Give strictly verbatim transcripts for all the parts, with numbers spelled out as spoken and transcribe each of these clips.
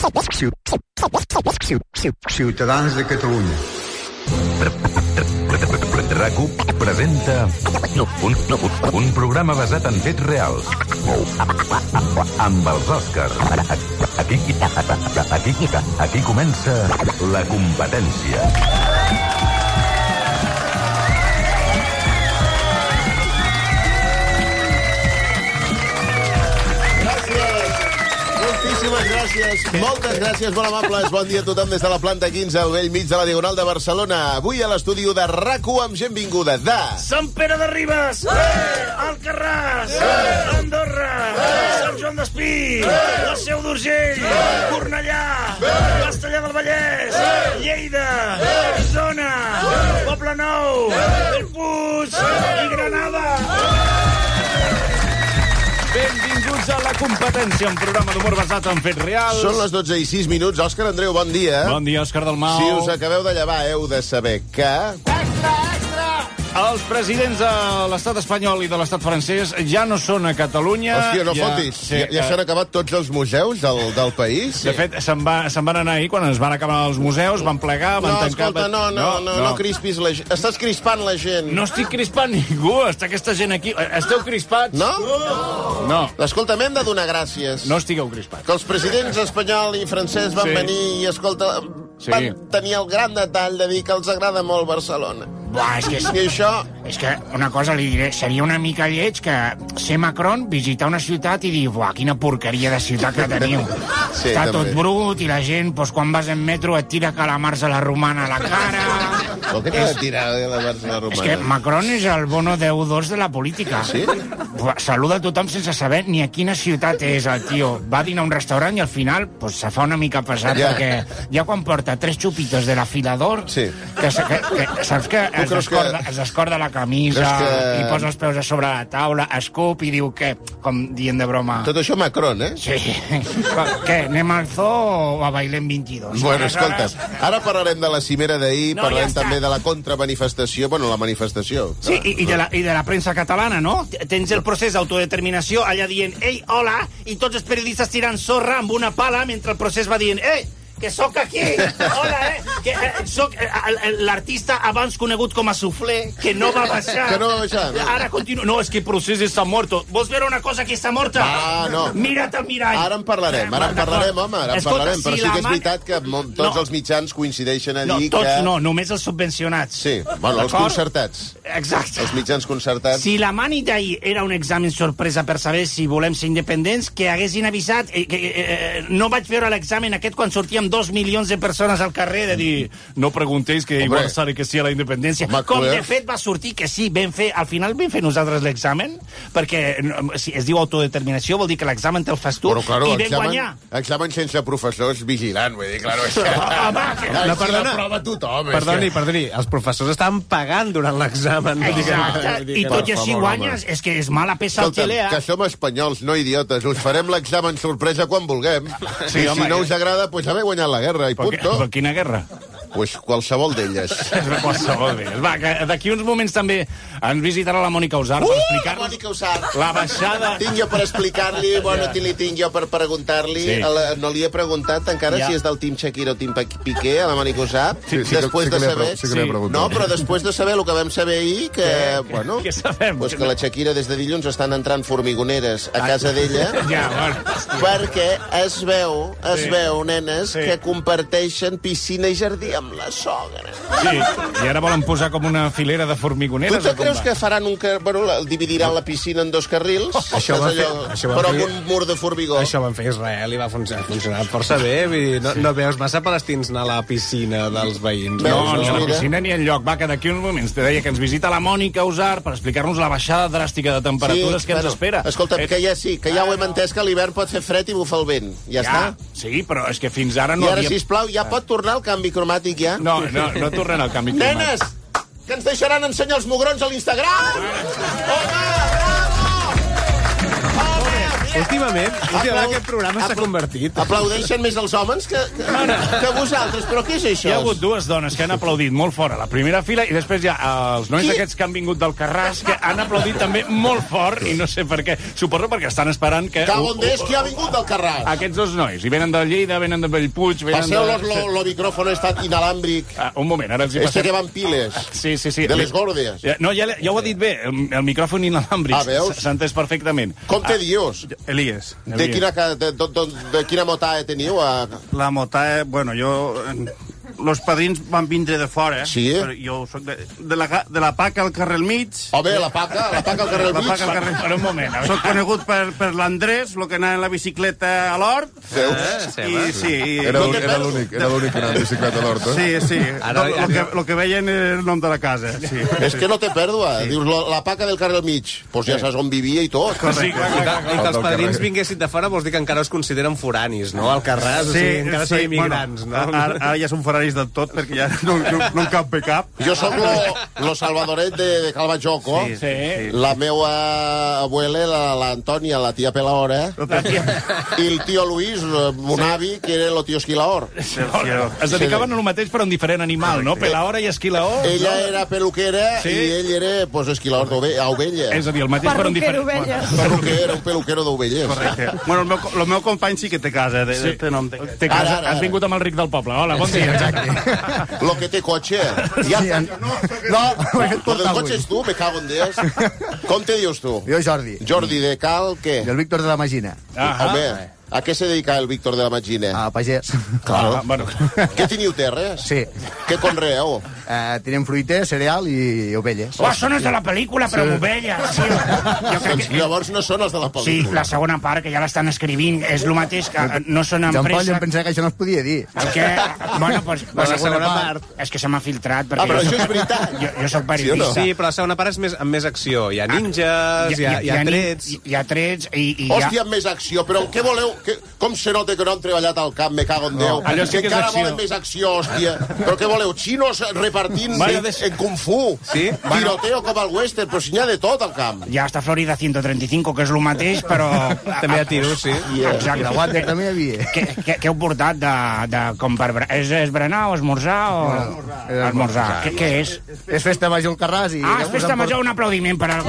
Ciutadans de Catalunya. RAC1 presenta un, un programa basat en fets reals amb els Òscars. Aquí, aquí, aquí comença La Competència. Moltíssimes gràcies, moltes gràcies, molt amables. Bon dia a tothom des de la planta quinze, al vell mig de la Diagonal de Barcelona. Avui a l'estudi de RAC1 amb gent vinguda de... Sant Pere de Ribes, eh! Alcarràs, eh! Andorra, eh! Sant Joan d'Espí, eh! la Seu d'Urgell, eh! Cornellà, eh! Castellà del Vallès, eh! Lleida, eh! Isona, eh! Poblenou, eh! Bellpuig eh! i Granada. Benvinguts a La Competència, un programa d'humor basat en fets reals. Són les dotze i sis minuts. Òscar Andreu, bon dia. Bon dia, Òscar Dalmau. Si us acabeu de llevar, heu de saber que... Extra, extra! Els presidents de l'estat espanyol i de l'estat francès ja no són a Catalunya. Hòstia, no ja, fotis. Sí, ja ja s'han acabat tots els museus del, del país? Sí. De fet, se'n va, se van anar ahir, quan es van acabar els museus, van plegar, van no, tancar... Escolta, no, no, no, no, no crispis la gent. Estàs crispant la gent. No estic crispant ningú, està aquesta gent aquí. Esteu crispats? No? No. Escolta, m'hem de donar gràcies. No estigueu crispats. Que els presidents espanyol i francès van Sí. venir i, escolta, Sí. van tenir el gran detall de dir que els agrada molt Barcelona. Buah, és que, I això... és que una cosa li diré, seria una mica lleig que ser Macron, visitar una ciutat i dir, buah, quina porqueria de ciutat que teniu. Sí, Està també. tot brut i la gent, doncs, quan vas en metro et tira calamars a la romana a la cara. Com que t'ha de tirar de la Barcelona romana? És que Macron és el bono deu dos de la política. Sí? Buah, saluda a tothom sense saber ni a quina ciutat és el tio. Va a dinar a un restaurant i al final pues, se fa una mica pesat, Ja. perquè ja quan porta tres xupitos de l'afilador, Sí. que, se- que, que, saps que es creus descorda, que- es descorda la camisa Creus que- i posa els peus a sobre la taula, escup i diu què? Com dient de broma. Tot això Macron, eh? Sí. Què, anem al zoo o a Bailem vint-i-dos? Bueno, escolta, ara parlarem de la cimera d'ahir, No, parlarem ja està. també de la contramanifestació, bueno, la manifestació. Sí, i, i, de la, i de la premsa catalana, no? Tens el procés d'autodeterminació allà dient ei, hola, i tots els periodistes tirant sorra amb una pala mentre el procés va dient ei, que sóc aquí, hola, eh, que eh, sóc eh, l'artista abans conegut com a Suflé, que no va baixar. Que no va baixar, no. Ara continua. No, és que el procés està mort. Vols veure una cosa que està morta? Ah, no. Mira't al mirall. Ara en parlarem, ara en parlarem, home, ara en Escolta, parlarem, però si sí la que és man- veritat que mo- tots No. els mitjans coincideixen a No, dir tots que... no, només els subvencionats. Sí, bueno, els D'acord? concertats. Exacte. Els mitjans concertats. Si la mani d'ahir era un examen sorpresa per saber si volem ser independents, que haguessin avisat... Eh, que, eh, no vaig veure l'examen aquest quan sortíem dos milions de persones al carrer de dir no preguntéis que Hombre. igual sabe que sí a la independència. Home, Com clar. de fet va sortir que sí, vam fer, al final vam fer nosaltres l'examen, perquè no, si es diu autodeterminació vol dir que l'examen te'l fas tu Però, claro, i vam examen, guanyar. examen sense professors vigilant, vull dir, claro, és que... Home, que- Ai, No, si perdona. la prova tothom, és Perdoni, que... perdoni, els professors estaven pagant durant l'examen. Vull dir que- Exacte, vull dir i que- tot i per així favor, guanyes, és que és mala peça al Escolta'm, telea. que som espanyols, no idiotes. Us farem l'examen sorpresa quan vulguem. Sí, I home, si no ja. us agrada, pues haver guanyat la guerra, i Però, que- punto. però quina guerra? Pues qualsevol d'elles. Qualsevol d'elles. Va, que d'aquí uns moments també ens visitarà la Mònica Usar per Uh, explicar-nos Mònica Usar. la baixada... Tinc jo per explicar-li, bueno, Ja. yeah. li tinc jo per preguntar-li. Sí. Sí. No li he preguntat encara Ja. si és del Team Shakira o Team Piqué, a la Mònica Usar. Sí, sí que- després sí que de li he saber... pre- sí que li he preguntat. No, però després de saber el que vam saber ahir, que, Què? bueno... Què sabem? Pues que la Shakira des de dilluns estan entrant formigoneres a casa d'ella. Ja, bueno. Perquè es veu, es Sí. veu, nenes, Sí. que comparteixen piscina i jardí amb la sogra. Sí, i ara volen posar com una filera de Tu formigoneres. te o com creus va? que faran un... car- Bueno, la- dividiran la piscina en dos carrils? Això va Saps fer- allò? això va Però fer- amb un mur de formigó. Això van fer a Israel i va funcionar, funcionar força bé. Vull dir, no, no veus massa palestins anar a la piscina dels veïns. Veus? No, ni a la Mira. piscina ni enlloc. Va, que d'aquí uns moments te deia que ens visita la Mònica Usar per explicar-nos la baixada dràstica de temperatures que ens espera. Escolta, Eh, que ja sí, que ja ho hem entès, que a l'hivern pot fer fred i bufar el vent. Ja, ja, està. sí, però és que fins ara no I ara, havia... sisplau, ja pot tornar el canvi cromàtic, ja? No, no, no tornem al canvi climàtic. Nenes, que ens deixaran ensenyar els mugrons a l'Instagram! Home, bravo! Home, Últimament, últimament aquest programa s'ha convertit. Aplaudeixen més els homes que, que, que vosaltres, però què és això? Hi ha hagut dues dones que han aplaudit molt fort a la primera fila i després hi ha els nois Qui? aquests que han vingut del Carràs que han aplaudit també molt fort i no sé per què. Suposo perquè estan esperant que... Cagondés, qui ha vingut del Carràs? Aquests dos nois. I venen de Lleida, venen de Bellpuig... Venen Passeu-los de... lo, lo micròfon estat inalàmbric. Ah, un moment, ara els hi Este passem. que van piles. Sí, sí, sí. De les gordes. Ja, no, ja, ja ho ha dit bé, el, el micròfon inalàmbric. Ah, veus? S'ha entès perfectament. Com te dius? Elías. De quina, ca- de, de, de, de quina motae teniu? A... La motà, bueno, jo... Los padrins van vindre de fora. Sí? Però jo soc de, de, la, ga- de la Paca al carrer al mig. Home, la paca, la paca al carrer La del mig. Paca al carrer... Per un moment. a veure. Soc conegut per, per l'Andrés, el que anava en la bicicleta a l'hort. Veus? Eh, I sí... I, Era, No te era perdo. l'únic, era l'únic que anava en bicicleta a l'hort, eh? Sí, sí. Ara- Lo, lo, que, lo que veien era el nom de la casa. Sí. És que no té pèrdua. Dius, la, la paca del carrer del mig. Doncs pues ja saps on vivia i tot. Sí, clar, I clar, que, clar. i que els Del padrins carrer. vinguessin de fora vols dir que encara es consideren foranis, no? Al Carràs, o sigui, encara són immigrants, bueno, no? Ara, ara ja són foranis del tot, perquè ja no, no, no en cap bé cap. Jo sóc lo, lo salvadoret de, de Calvajoco. Sí, Sí. La meua abuela, la- l'Antònia, la tia Pelahora, i el tio Luis, mon avi, que era el tio Esquilaor. Es dedicaven a lo mateix però un diferent animal, no? Pelahora i Esquilaor. Ella era peluquera Sí. i ell era pues, esquilador d'ovella. És a dir, el mateix però un Perruquer diferent... ovelles. Peluquer, un peluquero d'ovelles. Bueno, el meu, el meu company sí que té casa, de, de, té nom. Té. Té casa, Ara, ara, has ara. vingut amb el ric del poble. Hola, bon dia. Exacte. Lo que té cotxe. Ja, Sí, en- No, ho he fet lo del portar cotxe avui. és tu, me cago en Dios. Com te dius tu? Jo, Jordi. Jordi de Cal, què? I el Víctor de la Magina. Ahà. Home, a què se dedica el Víctor de la Magina? A pagès. Ah, bueno. Què teniu terres? Sí. Què conreeu? Eh, tenim fruiter, cereal i ovelles. Oh, això no és de la pel·lícula, però amb ovelles. Sí, jo crec Doncs que... llavors no són els de la Sí, pel·lícula. la segona part, que ja l'estan escrivint, és el mateix que no són Jean Paul, jo empresa... em pensava que això no es podia dir. El que... Bueno, pues, La segona part. És que se m'ha filtrat, Ah, perquè però jo, això és veritat. jo, jo soc periodista. Sí, però la segona part és més, amb més acció. Hi ha ninjas, hi ha, hi ha ni- trets... Hi ha trets i, i hi ha... Hòstia, amb més acció, però què voleu? Que, com se nota que no han treballat al camp, me cago en Déu? allò sí que és encara acció. volen més acció, hòstia. Però què voleu? Xinos repartint Bueno, en, des- en Kung Fu? Sí? Tiroteo com al western, però si n'hi ha de tot al camp. Hi ha hasta Florida ciento treinta y cinco, que és el mateix, però... També hi ha tiros, sí. Exacte. I la Water també hi havia. Què, què, què heu portat de, de com per... bre- És, és berenar o esmorzar o... Esmorzar. Esmorzar. Què, què és? És festa major al Carràs i... Ah, és festa major, un aplaudiment per al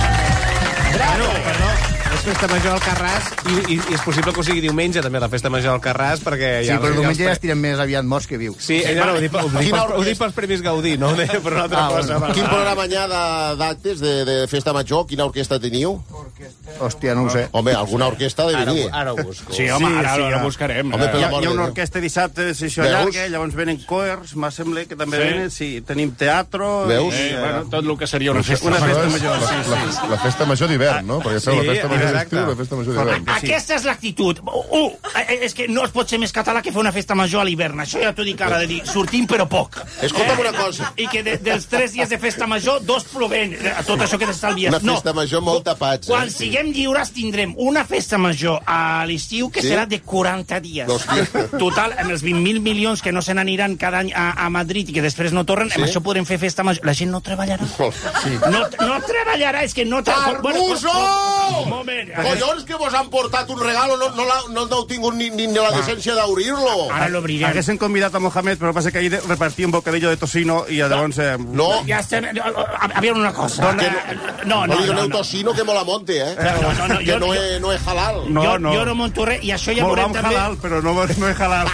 Carràs. Bravo! Perdó. És festa major al Carràs i, i, i és possible que ho sigui diumenge també la festa major al Carràs perquè Sí, ja... però ja diumenge ja els pre- estirem més aviat morts que vius. Sí, ella no, ho dic, ho dic, Quina per, ho orquestra? dic pels Premis Gaudí, no ho deia per una altra Ah, cosa. bueno. Quin programa hi ha de- d'actes de, de festa major? Quina orquestra teniu? Hòstia, no ho sé. Home, alguna orquestra ha de Ara, venir. ara ho busco. Sí, home, Sí, ara sí, la ara. buscarem. Home, per Hi ha, l'amor hi ha de una Déu. orquestra dissabte de sessió Veus? llarga, llavors venen coers, me sembla que també Sí. venen, sí, tenim teatro... Veus? i, Eh, eh, bueno, tot el que seria una festa. Una Això festa és major, la, sí, la, sí. la festa major d'hivern, no? Perquè feu Sí, la festa major exacte. d'estiu i la festa major d'hivern. Correcte. Aquesta és l'actitud. Uh, uh, eh, és que no es pot ser més català que fer una festa major a l'hivern. Això ja t'ho dic ara, de dir, sortim però poc. Escolta'm una cosa. I que de, dels tres dies de festa major, dos provenen. Eh, Tot això que t'estalvies. Una festa major molt tapats. Quan Eh? siguem lliures tindrem una festa major a l'estiu que Sí? serà de quaranta dies. Hòstia. Total, amb els vint mil milions que no se n'aniran cada any a, a Madrid i que després no tornen, amb això podrem fer festa major. La gent no treballarà. Sí. No, no treballarà, és que no... Tra... Carmuso! un moment. Collons, que vos han portat un regalo, no, no, la, no heu tingut ni, ni la decència d'obrir-lo. Ara l'obrirem. Haguessin convidat a Mohamed, però passa que ahir repartia un bocadillo de tocino i llavors... Eh, No, Ja estem... A veure una cosa. que No, no no, li no. doneu no. tocino que mola monte, eh? No, no, no, que jo- no, jo- és, no és halal. No, jo, no. jo no monto res, i això ja Molt veurem vam també... halal, però no, no és halal.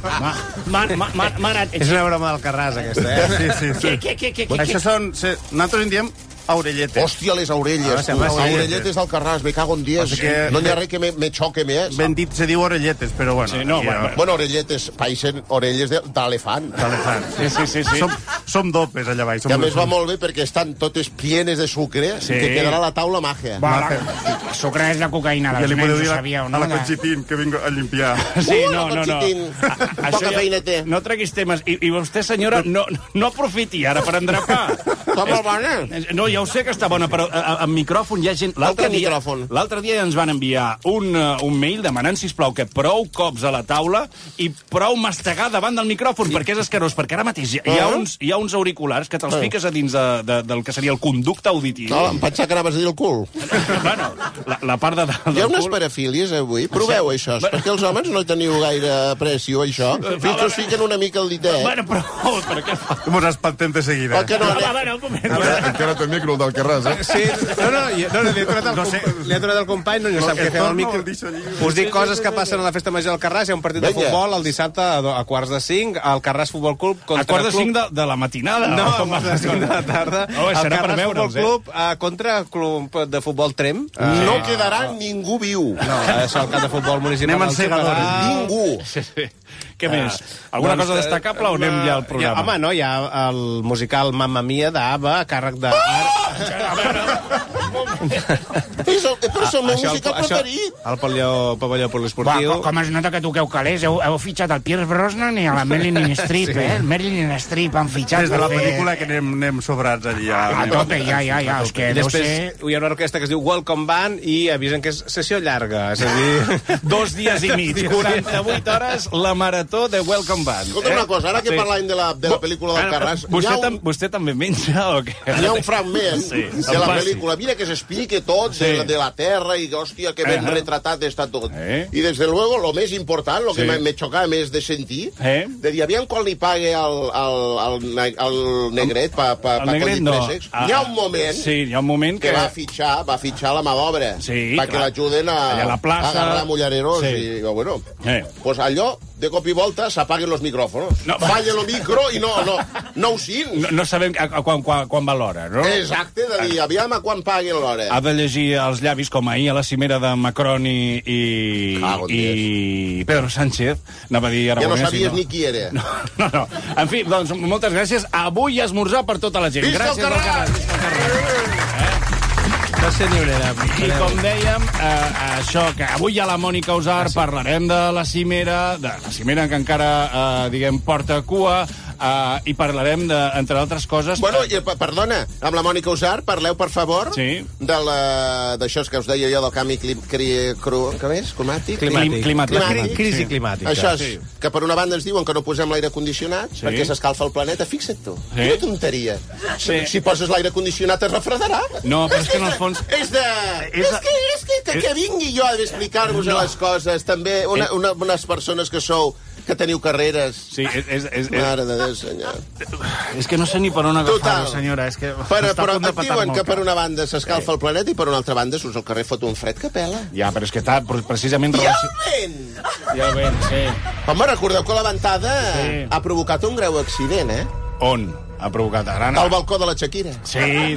Ma, ma, ma, ma, És una broma del Carràs, aquesta, eh? Sí, sí, sí. Què, què, què, què, què? Això són... Se, nosaltres en diem orelletes. Hòstia, les orelles. Ah, sembla tu. sí. Orelletes al Carràs, me cago en dies. Passa que- No n'hi ha res que me, me xoque més. Ben dit se diu orelletes, però bueno. Sí, no, aquí, bueno, eh, Bueno, orelletes, paeixen orelles de- d'elefant. elefant. Sí, sí, sí. sí. Som, som dopes allà baix. Que a Som, més va molt bé perquè estan totes plienes de sucre, Sí. que quedarà la taula màgia. Va, la, sucre és la cocaïna Ja dels li podeu nens, dir ho a, sabíeu, a no? la De- Conchitín que vinc a limpiar. Sí, Uh, no, la no, no. Conchitín. A- Poca ja- feina té. No treguis temes. I, i vostè, senyora, no, no aprofiti ara per endrapar. Com el bona? No, ja ho sé que està bona, però amb micròfon hi ha gent... L'altre dia, micròfon? l'altre dia ens van enviar un, uh, un mail demanant, sisplau, que prou cops a la taula i prou mastegar davant del micròfon, sí. perquè és escarós, perquè ara mateix hi ha, hi ha, uns, hi ha uns auriculars que te'ls fiques a dins de, de, del que seria el conducte auditiu. No, em pensava que anaves a dir el cul. Bueno, la, la part de dalt del cul... Hi ha unes parafílies, avui? Proveu sí. això, bueno. perquè els homes no hi teniu gaire aprecio, això. Fins que us fiquen una mica el ditet. Bueno, però... Per què fa? Mos espantem de seguida. Perquè no, Va, va, no, un moment. Encara té micro el del Carràs, eh? Sí, no, no, no, no li he donat el, no sé. li he donat el company, no, no sap què fer amb el micro. Us dic coses que passen a la festa major del Carràs. Hi ha un partit de futbol el dissabte a, a quarts de cinc, al Carràs Futbol Club contra a quarts de cinc de, de la matinada? No, a quarts de cinc de la tarda. Oh, el serà Carràs per Futbol veure'ls, Club eh? contra el club de futbol Trem. No Uh, quedarà ningú viu. No, és el camp de futbol municipal. Anem al segador. Ningú. Sí, sí. Què més? Alguna doncs, cosa destacable o anem ja al programa? Ja, home, no, hi ha el musical Mamma Mia d'Ava a càrrec de... A veure... Però és el, però és el meu musical preferit. El pavelló, pavelló poliesportiu. Va, com es nota que toqueu calés? Heu, heu fitxat el Pierce Brosnan i a la Marilyn Streep, sí. eh? El Marilyn Streep han fitxat. Des de la fer... pel·lícula que anem, anem sobrats allí. Ja, a tope, ja, ja, ja. És que I deu després ser... hi ha una orquestra que es diu Welcome Band i avisen que és sessió llarga. És a dir... Dos dies i mig, quaranta-vuit hores, la marató de Welcome Band. Escolta eh? una cosa, ara que Sí. parlem de la, de la pel·lícula del Carràs... Vostè, un... tam vostè també menja o què? Hi ha un fragment Sí, de la em passi. pel·lícula. Mira que s'explica tot Sí. de, la- de la Terra i, hòstia, que ben Ajá. retratat està tot. Eh. I, des de luego, lo més important, lo que Sí. me, me xocava més de sentir, Eh. de dir, aviam quan li pague al, al, al, ne- al negret pa, pa, El pa negret collir no. préssecs. Ah, Hi ha un moment Sí, hi ha un moment que que... va fitxar, va fitxar la mà d'obra Sí, perquè clar. l'ajuden a, Allà a la plaça. a agarrar mullereros. Sí. I, bueno, Eh. pues allò, de cop i volta, s'apaguen los micrófonos. No. Falla el micro i no, no, no ho sents. No, no sabem a, a quan, quan, quan va l'hora, no? Exacte, de dir, aviam a quan pagui l'hora. Ha de llegir els llavis com ahir a la cimera de Macron i, i, Cago en i Pedro Sánchez. Anava a dir Ja no Aragonès. sabies i ni qui era. No, no, no. En fi, doncs, moltes gràcies. Avui esmorzar per tota la gent. Visca el Gràcies al Carràs! Visca el Carràs! No sé ni on era. I com dèiem, eh, això, que avui a la Mònica Usar parlarem de la cimera, de la cimera que encara, eh, diguem, porta cua, eh, i parlarem, de, entre altres coses... Bueno, i, pe- perdona, amb la Mònica Usar, parleu, per favor, Sí. de la- d'això que us deia jo del canvi clim, cri, cru, què és? Climàtic? Clim- climàtic. La Climàtic. crisi Sí. climàtica. Això és, Sí. que per una banda ens diuen que no posem l'aire condicionat Sí. perquè s'escalfa el planeta. Fixa't tu, Sí. quina tonteria. Sí. Si poses l'aire condicionat es refredarà. No, però és que en el fons... És de... És, de- que, és que, que, que vingui jo a explicar-vos no. les coses. També una, una, unes persones que sou, que teniu carreres. Sí, és, és, és, Mare de Déu, senyor. és que no sé ni per on agafar-ho, Total. senyora. És que Però, està a però punt de et diuen petar-me que el per cap. una banda s'escalfa el planeta i per una altra banda surts al carrer fot un fred que pela. Ja, però és que està precisament... I el relaci- vent! Ja el vent, sí. Home, recordeu que la ventada Sí. ha provocat un greu accident, eh? On? Ha provocat ara? Al balcó de la Shakira. Sí.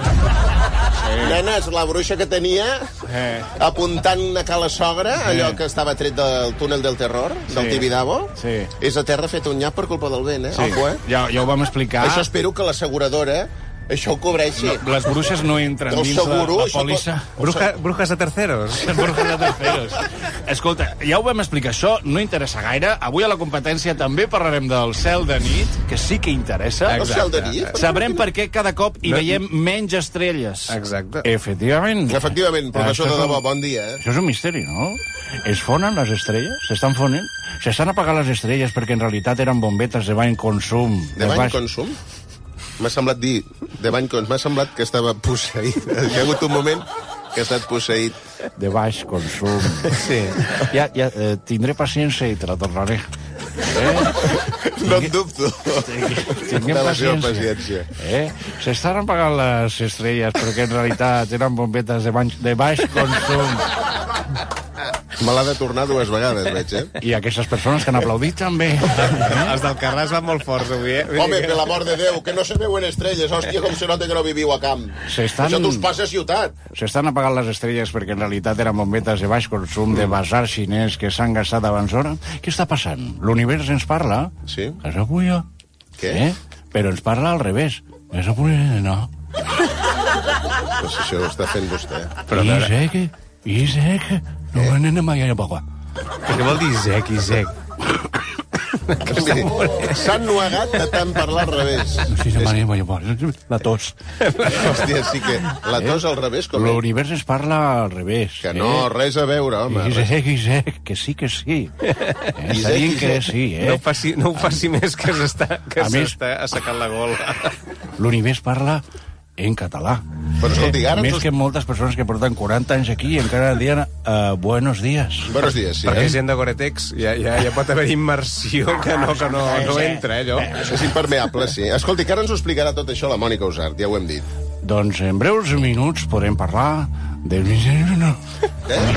Nenes, la bruixa que tenia Eh. apuntant a cala sogra, allò Eh. que estava tret del túnel del terror, del Sí. Tibidabo, Sí. és a terra fet un nyap per culpa del vent, eh? Sí. Ojo, eh? Ja, ja ho vam explicar. Això espero que l'asseguradora això ho cobreixi. No, les bruixes no entren El dins seguro, la, la això pòlissa. Bruja, brujas de terceros. Les bruixes de terceros. Escolta, ja ho vam explicar, això no interessa gaire. Avui a la competència també parlarem del cel de nit, que sí que interessa. El cel de nit? Sabrem per què cada cop hi No- veiem menys estrelles. Exacte. Efectivament. Efectivament, professor Això de és un- debò, bon dia. Eh? Això és un misteri, no? Es fonen les estrelles? S'estan fonent? S'estan apagant les estrelles perquè en realitat eren bombetes de bany consum. De bany consum? M'ha semblat dir de bany consum, m'ha semblat que estava posseït. Hi ha hagut un moment que ha estat posseït. De baix consum. Sí. Ja, ja, eh, tindré paciència i te la tornaré. Eh? No en dubto Tinguem de la seva paciència. paciència. Eh? S'estan apagant les estrelles perquè en realitat eren bombetes de, baix, de baix consum. Me l'ha de tornar dues vegades, veig, eh? I aquestes persones que han aplaudit també. Eh? Els del Carràs van molt forts avui, eh? Home, per l'amor de Déu, que no se veuen estrelles. Hòstia, com se nota que no viviu a camp. S'estan- Això t'us passa a ciutat. S'estan apagant les estrelles perquè en realitat eren bombetes de baix consum, de basar xinès que s'han gastat abans d'hora. Què està passant? L'univers ens parla? Sí. És avui, eh? Què? Eh? Però ens parla al revés. És avui, no. Pues això ho està fent vostè. Però I sé que... I sé que... No me n'anem mai a poc. Què vol dir Zec i Zec? S'han nuegat de tant parlar al revés. Sí, Maria, la tos. Hòstia, sí que... La tos al revés, com és? L'univers es parla al revés. Que no, res a veure, home. Isaac, Isaac, que sí, que sí. Està dient que sí, eh? No ho faci, no ho faci més, que s'està assecant la gola. L'univers parla en català. Però escolti, ara... Més que moltes persones que porten quaranta anys aquí i encara diuen uh, buenos días. Buenos días, sí. Perquè gent de Gore-Tex ja, ja, ja pot haver immersió que no, que no, no entra, eh, allò. És impermeable, sí. Escolti, que ara ens ho explicarà tot això la Mònica Usart, ja ho hem dit. Doncs en breus minuts podem parlar de... No. Eh?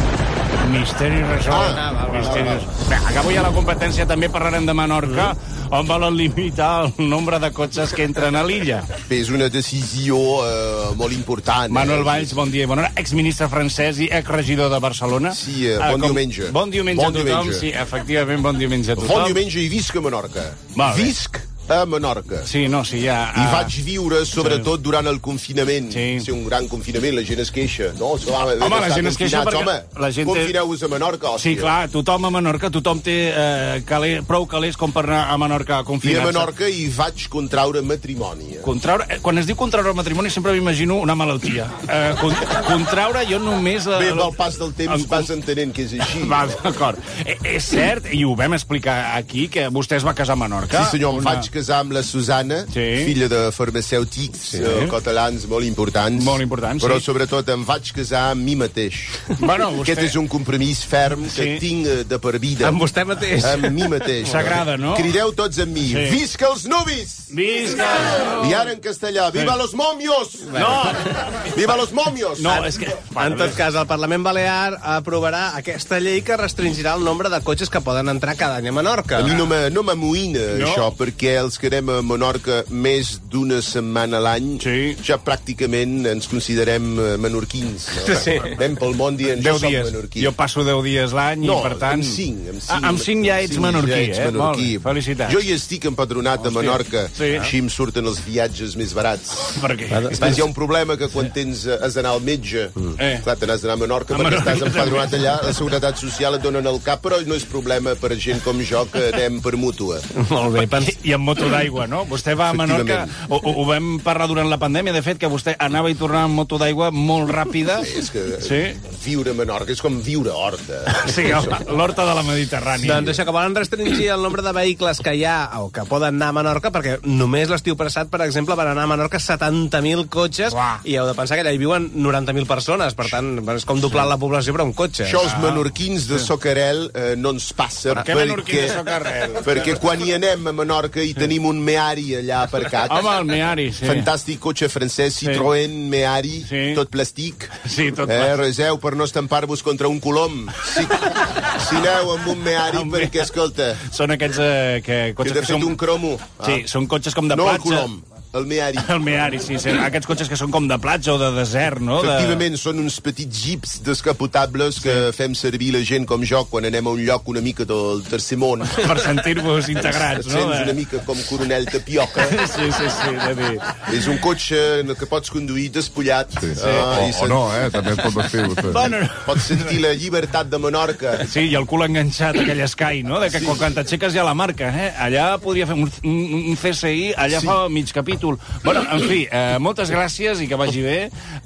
Misteri resolt. Ah, Misteri resolt. Bé, acabo ja la competència, també parlarem de Menorca, on volen limitar el nombre de cotxes que entren a l'illa. És una decisió uh, molt important. Manuel eh? Valls, bon dia. Bon hora, exministre francès i exregidor de Barcelona. Sí, uh, bon uh, com... diumenge. Bon diumenge bon a tothom. Diumenge. Sí, efectivament, bon diumenge a tothom. Bon diumenge i visc a Menorca. Visc a Menorca. Sí, no, sí, ja... I vaig viure, sobretot, durant el confinament. Sí. Va ser un gran confinament, la gent es queixa. No, home, home la gent es queixa perquè... Home, la gent confineu-vos a Menorca, hòstia. Sí, clar, tothom a Menorca, tothom té eh, caler, prou calés com per anar a Menorca a confinar-se. I a Menorca hi vaig contraure matrimoni. Contraure... Eh, quan es diu contraure matrimoni sempre m'imagino una malaltia. Eh, con, contraure jo només... Eh, Bé, amb el pas del temps en... vas entenent que és així. Va, d'acord. Eh, és cert, i ho vam explicar aquí, que vostè es va casar a Menorca. Sí, senyor, em una... vaig casar amb la Susana, sí. Filla de farmacèutics sí. uh, catalans molt importants. Molt importants, Però sí. sobretot em vaig casar amb mi mateix. Bueno, vostè... Aquest és un compromís ferm que sí. tinc de per vida. Amb vostè mateix. Amb mi mateix. S'agrada, no? Crideu tots amb mi. Sí. Visca els nuvis! Visca! I ara en castellà, viva sí. los momios! No! Viva los momios! No, és que... En tot cas, el Parlament Balear aprovarà aquesta llei que restringirà el nombre de cotxes que poden entrar cada any a Menorca. A mi no m'amoïna no. això, perquè els que anem a Menorca més d'una setmana a l'any sí. ja pràcticament ens considerem menorquins. No? Sí. Anem pel món dient jo soc menorquí. Jo passo deu dies l'any no, i per tant... amb cinc. Amb cinc, ah, amb cinc ja ets menorquí, ja ets eh? menorquí. Molt bé, felicitats. Jo hi estic empadronat a Menorca, sí. així em surten els viatges més barats. Per què? Després hi ha un problema que quan tens, has d'anar al metge, mm. eh. clar, te n'has d'anar a Menorca a perquè Menorca estàs empadronat allà, la Seguretat Social et donen el cap, però no és problema per gent com jo que anem per mútua. Molt bé. I, i amb moto d'aigua, no? Vostè va a Menorca, ho, ho vam parlar durant la pandèmia, de fet, que vostè anava i tornava amb moto d'aigua molt ràpida. Sí, és que sí? viure a Menorca és com viure a Horta. Sí, l'Horta de la Mediterrània. Doncs això, que volen restringir el nombre de vehicles que hi ha o que poden anar a Menorca, perquè només l'estiu passat, per exemple, van anar a Menorca setanta mil cotxes. Uah. I heu de pensar que allà hi viuen noranta mil persones, per tant, és com doblar sí. la població per un cotxe. Això els menorquins de Socarel eh, no ens passa. Per què menorquins de Socarel? Perquè quan hi anem a Menorca i tenim un Meari allà aparcat. Home, el Meari, sí. Fantàstic cotxe francès, Citroën, sí. Meari, sí. tot plàstic. Sí, tot eh, reseu per no estampar-vos contra un colom. Si, si aneu amb un Meari, un perquè, escolta... Són aquests eh, que... Que de fet som... un cromo. Sí, ah. són cotxes com de no platja. No el colom. El Meari. El Meari, sí, sí. Aquests cotxes que són com de platja o de desert, no? Efectivament, de... són uns petits jeeps descapotables que sí. fem servir la gent com jo quan anem a un lloc una mica del tercer món. Per sentir-vos integrats, et no? Sents una mica com coronel Tapioca. Sí, sí, sí. De dir. És un cotxe que pots conduir despullat. Sí, sí. Ah, o, o no, eh? També et pot vestir, vostè. Bueno, no. Pots sentir la llibertat de Menorca. Sí, i el cul enganxat, aquell Sky, no? De que sí. quan t'aixeques ja la marca, eh? Allà podria fer un, un, un C S I, allà sí. fa mig capítol. Bueno, en En fi, eh, moltes gràcies i que vagi bé.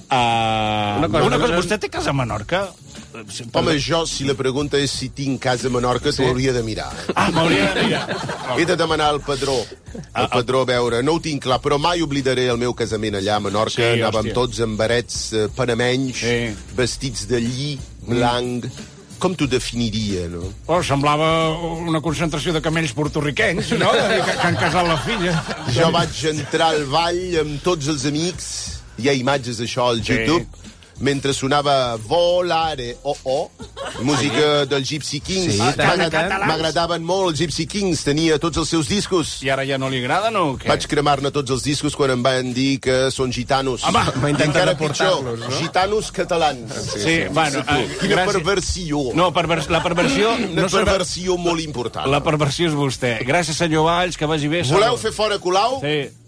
Uh, una cosa, una cosa, vostè té casa a Menorca? Home, jo, si la pregunta és si tinc casa a Menorca, sí. t'ho hauria de mirar. Ah, m'hauria de mirar. He de demanar el padró. El padró a veure. No ho tinc clar, però mai oblidaré el meu casament allà a Menorca. Sí, anàvem hòstia. tots amb barets eh, panamenys, sí. vestits de lli, blanc... Mm. Com t'ho definiria, no? Oh, semblava una concentració de camells portorriquenys, no? Que, que han casat la filla. Jo vaig entrar al ball amb tots els amics. Hi ha imatges d'això al YouTube. Sí. Mentre sonava Volare, oh, oh, música del Gypsy Kings. Sí, m'agradaven molt els Gypsy Kings, tenia tots els seus discos. I ara ja no li agraden o què? Vaig cremar-ne tots els discos quan em van dir que són gitanos. Home, I encara pitjor, no? Gitanos catalans. Sí, sí, bueno. Uh, Quina gràcies. perversió. No, pervers, la perversió... Una no perversió serà... molt important. La perversió és vostè. Gràcies, senyor Valls, que vagi bé. Voleu fer fora Colau? Sí.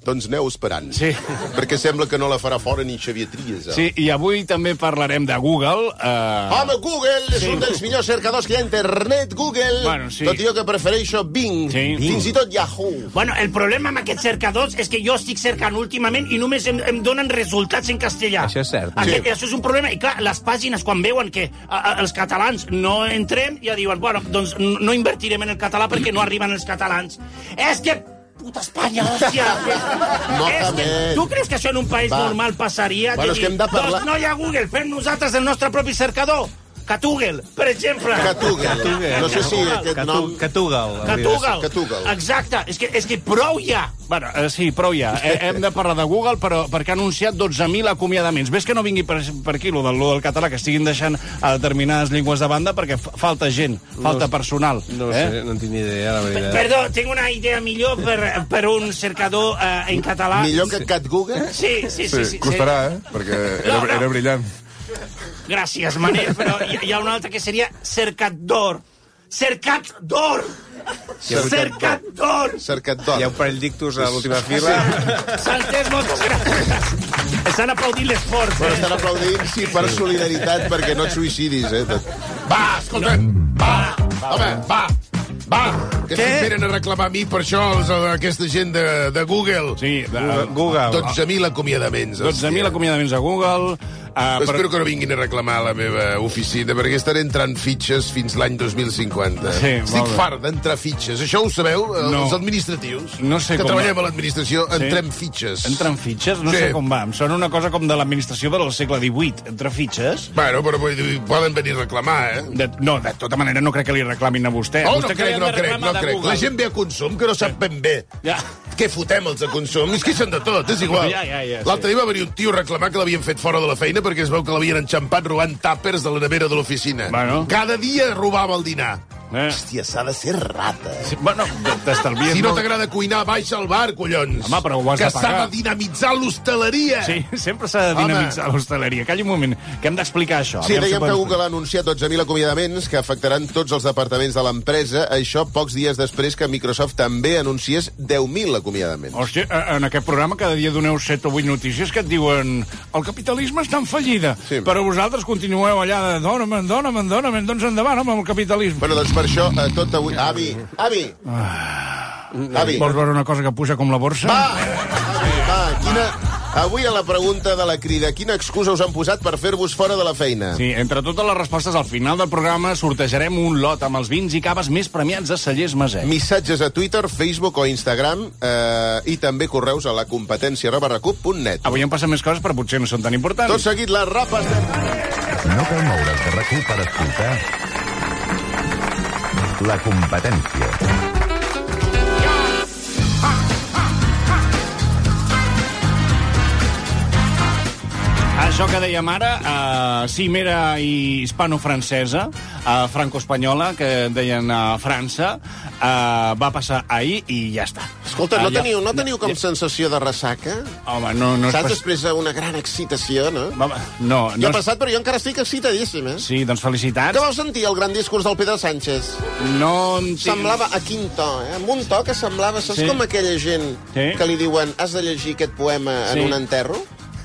Doncs aneu esperant. Sí. Perquè sembla que no la farà fora ni Xavier Trias. Eh? Sí, i avui també parlarem de Google. Uh... Home, Google és Sí. un dels millors cercadors que hi ha a internet, Google. Bueno, sí. Tot i jo que prefereixo Bing. Sí. Fins i tot Yahoo. Bueno, el problema amb aquests cercadors és que jo estic cercant últimament i només em, em donen resultats en castellà. Això és cert. Aquest, Sí. Això és un problema. I clar, les pàgines, quan veuen que a, a, els catalans no entrem, ja diuen, bueno, doncs no invertirem en el català perquè no arriben els catalans. És que... Puta Espanya, hòstia! No, és també. que, tu creus que això en un país Va. normal passaria? Bueno, de és que hem de parlar- Doncs no hi ha Google, fem nosaltres el nostre propi cercador. Catúgel, per exemple. Catúgel. No sé si aquest nom... Catugal. Catúgal. Catúgal. Exacte. És que, és que prou ja. Bueno, eh, sí, prou ja. Eh, hem de parlar de Google, però perquè ha anunciat dotze mil acomiadaments. Ves que no vingui per, per aquí, lo del, lo del català, que estiguin deixant a determinades llengües de banda perquè fa- falta gent, falta No, personal. No eh? sé, no en tinc ni idea, la veritat. Perdó, tinc una idea millor per, per un cercador eh, en català. Millor que Cat Google? Sí, sí, sí. Sí, sí, costarà, eh? Perquè era, No, no. era brillant. Gràcies, Manel, però hi, hi ha una altra que seria cercat d'or. Cercat d'or! Cercat d'or! Cercat d'or. Hi ha un parell d'ictus a l'última fila. S'ha entès, moltes gràcies. Estan aplaudint l'esforç, Però eh? estan aplaudint, sí, per solidaritat, perquè no et suïcidis, eh? Tot. Va, escolta, va, home, va, va, que Què? s'esperen a reclamar a mi per això els, aquesta gent de, de Google. Sí, de, Google. dotze mil acomiadaments. dotze mil acomiadaments a Google. Uh, Espero que no vinguin a reclamar a la meva oficina, perquè estaré entrant fitxes fins l'any dos mil cinquanta. Sí, Estic molt bé. fart d'entrar fitxes. Això ho sabeu, eh, No. els administratius? No sé que com treballem va. a l'administració, Sí. entrem fitxes. Entren fitxes? No Sí. sé com va. Em sona una cosa com de l'administració del segle divuit. Entre fitxes? Bueno, però vull dir, poden venir a reclamar, eh? De, no, de tota manera no crec que li reclamin a vostè. Oh, vostè no que li crec, han no de crec, reclamar no de crec. Google. La gent ve a consum que no sap ben bé. Ja. Què fotem els de consum? Es queixen de tot, és igual. Ja, ja, ja, sí. L'altre dia va venir un tio a reclamar que l'havien fet fora de la feina perquè es veu que l'havien enxampat robant tàpers de la nevera de l'oficina. Bueno. Cada dia robava el dinar. Eh. Hòstia, s'ha de ser rata. Sí, bueno, t'estalvies... Si no molt- t'agrada cuinar, baixa al bar, collons. Home, però ho has que de pagar. s'ha de dinamitzar l'hostaleria. Sí, sempre s'ha de Home. dinamitzar l'hostaleria. Calla un moment, que hem d'explicar això. Sí, Aviam si dèiem que podem- Google ha anunciat dotze mil acomiadaments que afectaran tots els departaments de l'empresa. Això pocs dies després que Microsoft també anunciés deu mil acomiadaments. Hòstia, eh, en aquest programa cada dia doneu set o vuit notícies que et diuen el capitalisme està en fallida, Sí. però vosaltres continueu allà de dóna'm, dóna'm, dóna'm, doncs endavant amb el capitalisme. Bueno, doncs per això, eh, tot avui... Avi, avi, avi, Vols veure una cosa que puja com la borsa? va, avi, va, quina... Avui a la pregunta de la crida, quina excusa us han posat per fer-vos fora de la feina? Sí, entre totes les respostes, al final del programa sortejarem un lot amb els vins i caves més premiats de Cellers Masec. Missatges a Twitter, Facebook o Instagram eh, i també correus a la competència arroba recup punt net. Avui em passen més coses, però potser no són tan importants. Tot seguit, les rapes de... No cal moure's de RAC1 per escoltar La competència. Això que dèiem ara, uh, cimera hispano-francesa, uh, franco-espanyola, que deien a uh, França, uh, va passar ahir i ja està. Escolta, no, Uh, ja- teniu, no teniu com sensació de ressaca? Home, no... no és Saps, pas- després d'una gran excitació, no? Home, no, Ja no ha és... passat, però jo encara estic excitadíssim, eh? Sí, doncs felicitats. Què vau sentir, el gran discurs del Pedro Sánchez? No en tinc- Semblava a quin to, eh? Amb un to que semblava... Saps Sí. com aquella gent Sí. que li diuen has de llegir aquest poema en Sí. un enterro?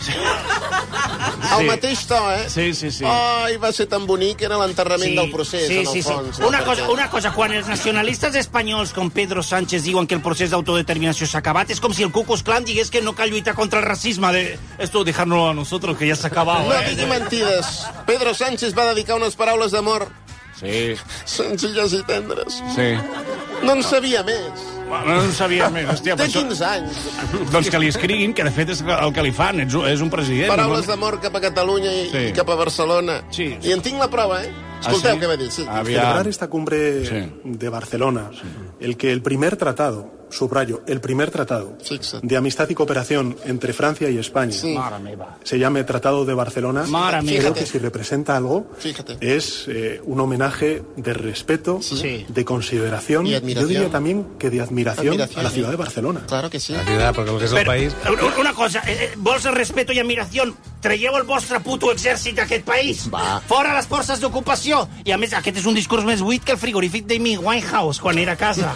El mateix to, eh? Sí, sí, sí. Ai, va ser tan bonic, era l'enterrament del procés, sí, en el sí, sí. fons. no? Una, Perquè- cosa, una cosa, quan els nacionalistes espanyols com Pedro Sánchez diuen que el procés d'autodeterminació s'ha acabat, és com si el Ku Klux Klan digués que no cal lluitar contra el racisme. De... Esto dejarlo a nosotros, que ya se ha acabado. No eh? digui mentides. Pedro Sánchez va dedicar unes paraules d'amor Sí, senzilles i tendres. sí. No en sabia més. No en sabia més, hòstia. Té per això- quinze anys. Doncs que li escriguin, que de fet és el que li fan, és, un- és un president. Paraules no? d'amor cap a Catalunya i, Sí. i cap a Barcelona. Sí. I en tinc la prova, eh? Escolteu Ah, sí? què va dir. Sí. Aviam. Celebrar esta cumbre Sí. de Barcelona, el que el primer tratado, subrayo, el primer tratado Fixa't. de amistad y cooperación entre Francia y España Sí. Mare meva. se llame Tratado de Barcelona, Mare meva. creo Fíjate. que si representa algo Fíjate. es eh, un homenaje de respeto, Sí. de consideración, Y yo admiración. diría también que de admiración, Admiración, a la sí. ciudad de Barcelona. Claro que sí. La ciutat, perquè el que és el Però, país... una cosa, eh, eh, vols el respeto i admiració? traieu el vostre puto exèrcit d'aquest país. Va. Fora les forces d'ocupació. I a més, aquest és un discurs més buit que el frigorífic d'Amy Winehouse quan era a casa.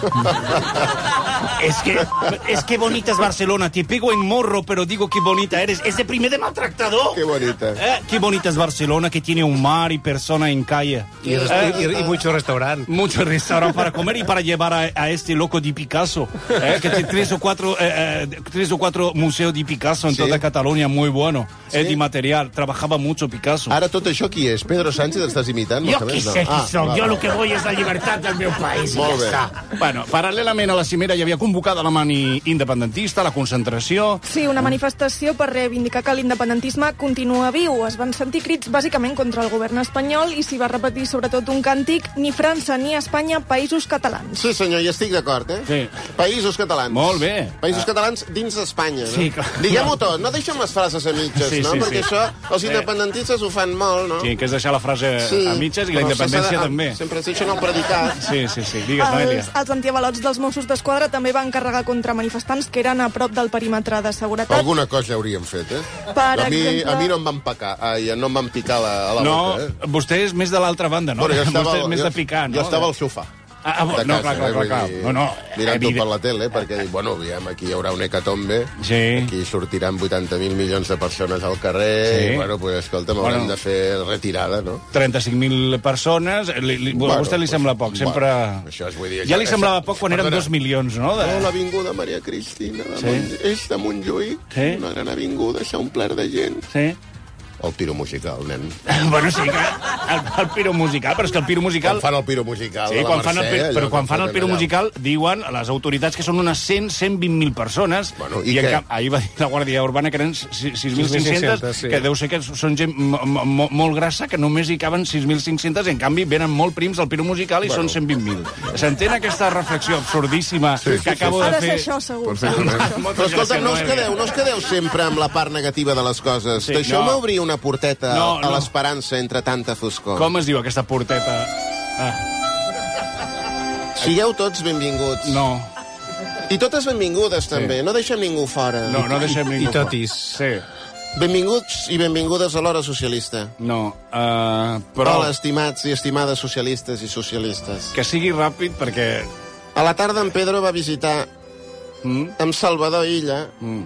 Es que, es que bonita es Barcelona. Te pego en morro, pero digo que bonita eres. Es de primer de maltractador. Qué bonita. Eh, qué bonita es Barcelona, que tiene un mar y persona en calle. Y, eh, y, y mucho restaurant. Mucho restaurant para comer y para llevar a, a este loco de Picasso. Eh, que tiene tres o cuatro, eh, eh, tres o cuatro museos de Picasso en Sí. toda Cataluña, muy bueno. Sí. Eh, de material. Trabajaba mucho Picasso. Ara tot això qui és? Pedro Sánchez estàs imitant? Jo No què sabés, sé no? qui Ah, soc, va, jo va. el que vull és la llibertat del meu país. Molt I bé. ja està. Bueno, paral·lelament a la cimera hi havia convocada la mani independentista, la concentració... Sí, una manifestació per reivindicar que l'independentisme continua viu. Es van sentir crits bàsicament contra el govern espanyol i s'hi va repetir sobretot un càntic: ni França ni Espanya, països catalans. Sí, senyor, hi estic d'acord, eh? Sí. Països catalans. Molt bé. Països catalans dins d'Espanya, no? Sí, clar. Diguem-ho tot, no deixem les frases a mitges, Sí, no? sí, Perquè sí. això, els Eh. independentistes ho fan molt, no? Sí, que és deixar la frase a mitges i la però independència s'ha de- també. Sempre es deixen el predicat. Sí, sí, sí. Digues, Noelia. Els, els antiavalots dels Mossos d'Esquadra també van carregar contra manifestants que eren a prop del perímetre de seguretat. Alguna cosa hauríem fet, eh? Per a, mi, exemple- a mi no em van picar, ai, no em van picar la, a la No, boca, eh? vostè és més de l'altra banda, no? Bueno, jo estava, vostè és més jo, de picar, no? Jo estava al sofà. Ah, ah, de no, casa, clar, clar, eh? clar, Vull clar. dir, No, no, mirant evident- tot per la tele, perquè dic, bueno, aviam, aquí hi haurà una hecatombe, Sí. aquí sortiran vuitanta mil milions de persones al carrer, Sí. i, bueno, pues, escolta, m'haurem Bueno. de fer retirada, no? trenta-cinc mil persones, li, li, bueno, a vostè li pues, sembla poc, sempre... Bueno, això és, vull dir, Ja li això- semblava poc quan eren perdona. dos milions, no? De... Oh, l'Avinguda Maria Cristina, de Sí. Mont... és de Montjuïc, Sí. una gran avinguda, s'ha omplert de gent. Sí. El piro musical, nen. Bueno, sí, que el, el piro musical, però és que el piro musical... Quan fan el piro musical Sí, de la quan fan el, Mercè, piro, allò però que quan fan el foten piro allà. musical diuen a les autoritats que són unes cent a cent vint mil persones, Bueno, i i en què? cap, ahir va dir la Guàrdia Urbana que eren sis mil cinc cents, sí. que deu ser que són gent mo- mo- molt grassa, que només hi caben sis mil cinc cents, i en canvi venen molt prims al piro musical i Bueno. són cent vint mil. S'entén aquesta reflexió absurdíssima Sí, sí, que acabo Ha de de fer? ser això, segur. Perfectament. Però escolta, no us, quedeu, no us quedeu sempre amb la part negativa de les coses. Sí, Deixeu-me no. obrir una porteta No, a no. l'esperança entre tanta foscor. Com es diu aquesta porteta? Ah, Sigueu tots benvinguts. no, I totes benvingudes, també. No deixem ningú fora. no, no deixem ningú. I totis. Sí, Benvinguts i benvingudes a l'hora socialista. no, uh, però Hola, estimats i estimades socialistes i socialistes. que sigui ràpid perquè... A la tarda en Pedro va visitar Mm, amb Salvador Illa mm,